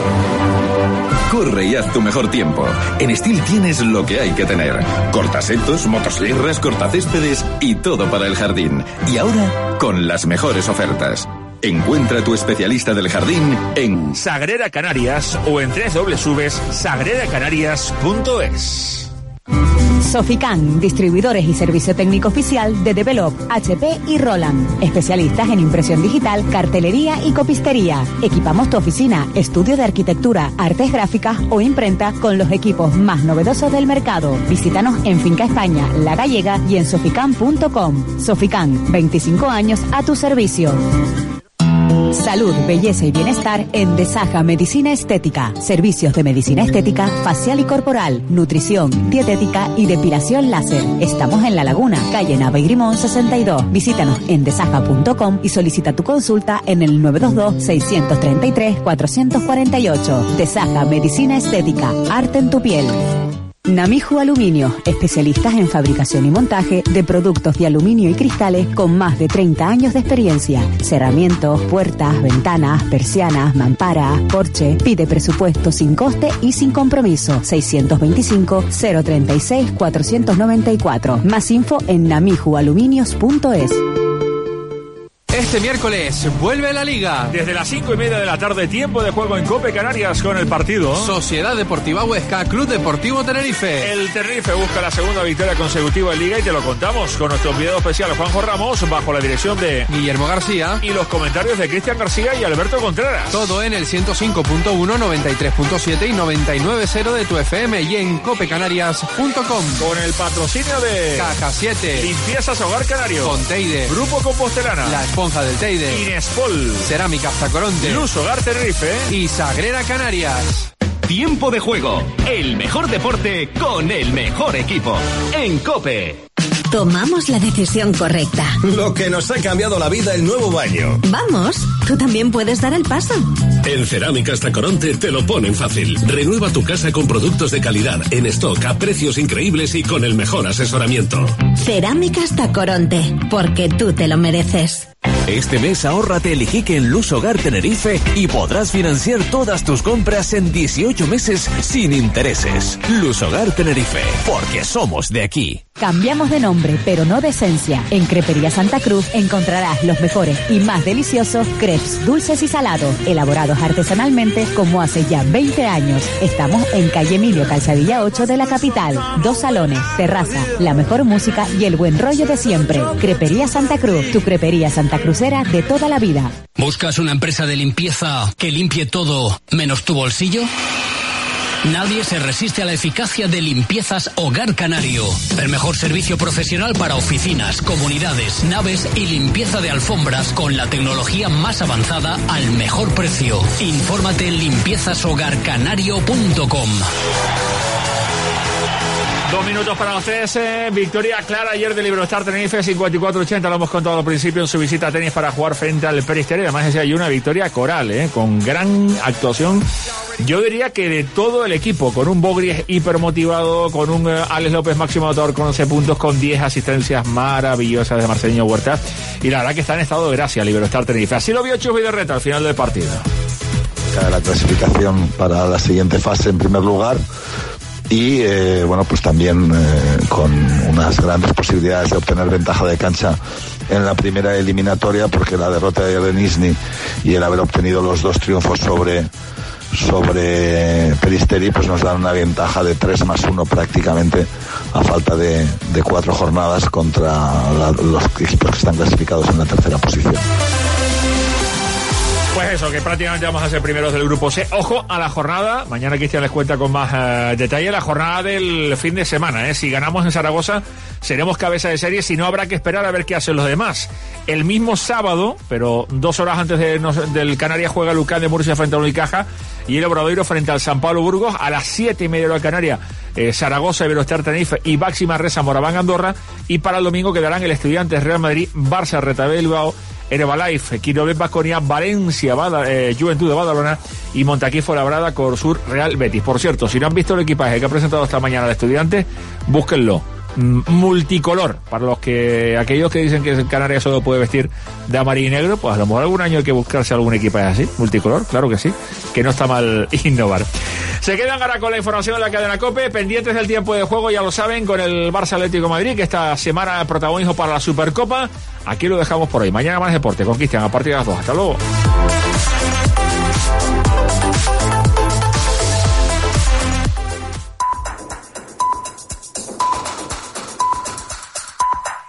Corre y haz tu mejor tiempo. En Steel tienes lo que hay que tener: cortasetos, motosierras, cortacéspedes y todo para el jardín. Y ahora, con las mejores ofertas. Encuentra a tu especialista del jardín en Sagrera Canarias o en doble u doble u doble u punto sagrera canarias punto es. Sofican, distribuidores y servicio técnico oficial de Develop, H P y Roland. Especialistas en impresión digital, cartelería y copistería. Equipamos tu oficina, estudio de arquitectura, artes gráficas o imprenta con los equipos más novedosos del mercado. Visítanos en Finca España, La Gallega y en sofican punto com. Sofican, veinticinco años a tu servicio. Salud, belleza y bienestar en Desaja Medicina Estética. Servicios de medicina estética, facial y corporal, nutrición, dietética y depilación láser. Estamos en La Laguna, calle Nava y Grimón sesenta y dos. Visítanos en desaja punto com y solicita tu consulta en el nueve dos dos, seis tres tres, cuatro cuatro ocho. Desaja Medicina Estética. Arte en tu piel. Namiju Aluminio, especialistas en fabricación y montaje de productos de aluminio y cristales con más de treinta años de experiencia. Cerramientos, puertas, ventanas, persianas, mamparas, porche. Pide presupuesto sin coste y sin compromiso. seis dos cinco, cero tres seis, cuatro nueve cuatro. Más info en namiju aluminios punto es. Este miércoles vuelve la Liga. Desde las cinco y media de la tarde, tiempo de juego en Cope Canarias con el partido Sociedad Deportiva Huesca, Club Deportivo Tenerife. El Tenerife busca la segunda victoria consecutiva en Liga y te lo contamos con nuestro enviado especial Juanjo Ramos, bajo la dirección de Guillermo García y los comentarios de Cristian García y Alberto Contreras. Todo en el ciento cinco punto uno, noventa y tres punto siete y noventa y nueve punto cero de tu F M y en cope canarias punto com. Con el patrocinio de Caja siete, Limpiezas Hogar Canario, con Teide, Grupo Compostelana, La Esponja del Teide, Inespol, Cerámicas Tacoronte, Luz Hogar Tenerife y Sagrera Canarias. Tiempo de juego, el mejor deporte con el mejor equipo. En COPE. Tomamos la decisión correcta. Lo que nos ha cambiado la vida, el nuevo baño. Vamos, tú también puedes dar el paso. En Cerámicas Tacoronte te lo ponen fácil. Renueva tu casa con productos de calidad, en stock, a precios increíbles y con el mejor asesoramiento. Cerámicas Tacoronte, porque tú te lo mereces. Este mes ahórrate el Iquique en Luz Hogar Tenerife y podrás financiar todas tus compras en dieciocho meses sin intereses. Luz Hogar Tenerife, porque somos de aquí. Cambiamos de nombre, pero no de esencia. En Crepería Santa Cruz encontrarás los mejores y más deliciosos crepes dulces y salados, elaborados artesanalmente como hace ya veinte años. Estamos en calle Emilio Calzadilla ocho de la capital. Dos salones, terraza, la mejor música y el buen rollo de siempre. Crepería Santa Cruz, tu crepería Santa Crucera de toda la vida. ¿Buscas una empresa de limpieza que limpie todo menos tu bolsillo? Nadie se resiste a la eficacia de Limpiezas Hogar Canario. El mejor servicio profesional para oficinas, comunidades, naves y limpieza de alfombras con la tecnología más avanzada al mejor precio. Infórmate en limpiezas hogar canario punto com. Dos minutos para los tres. Eh, victoria clara ayer del Iberostar Tenerife, cincuenta y cuatro ochenta. Lo hemos contado al principio en su visita a tenis para jugar frente al Peristeri. Además, decía hay una victoria coral, eh, con gran actuación. Yo diría que de todo el equipo, con un Bogries hipermotivado, con un uh, Alex López máximo anotador con once puntos, con diez asistencias maravillosas de Marcelinho Huerta. Y la verdad que está en estado de gracia el Iberostar Tenerife. Así lo vio Chus Vidarreta al final del partido. La clasificación para la siguiente fase en primer lugar. Y eh, bueno, pues también eh, con unas grandes posibilidades de obtener ventaja de cancha en la primera eliminatoria, porque la derrota de Nizhny y el haber obtenido los dos triunfos sobre sobre Peristeri pues nos dan una ventaja de tres más uno prácticamente a falta de, de cuatro jornadas contra la, los equipos que están clasificados en la tercera posición. Pues eso, que prácticamente vamos a ser primeros del grupo C. Ojo a la jornada, mañana Cristian les cuenta con más uh, detalle, la jornada del fin de semana. ¿eh? Si ganamos en Zaragoza, seremos cabeza de serie, si no habrá que esperar a ver qué hacen los demás. El mismo sábado, pero dos horas antes de, no, del Canarias, juega Lucán de Murcia frente al Unicaja y el Obradoiro frente al San Pablo Burgos. A las siete y media de la Canaria, eh, Zaragoza, Iberostar Tenerife y Baxi Manresa, Moraván Andorra. Y para el domingo quedarán el Estudiantes Real Madrid, Barça Retabé Bilbao, Herbalife, Quirolet Baskonia, Valencia, Bada, eh, Juventud de Badalona y Montaquí Fuenlabrada, Corsur Real Betis. Por cierto, si no han visto el equipaje que ha presentado esta mañana el Estudiantes, búsquenlo. Multicolor, para los que aquellos que dicen que en Canarias solo puede vestir de amarillo y negro, pues a lo mejor algún año hay que buscarse algún equipaje así, multicolor, claro que sí, que no está mal innovar. Se quedan ahora con la información de la cadena COPE, pendientes del tiempo de juego, ya lo saben, con el Barça Atlético de Madrid, que esta semana protagonismo para la Supercopa. Aquí lo dejamos por hoy. Mañana más deporte con Cristian a partir de las dos. Hasta luego.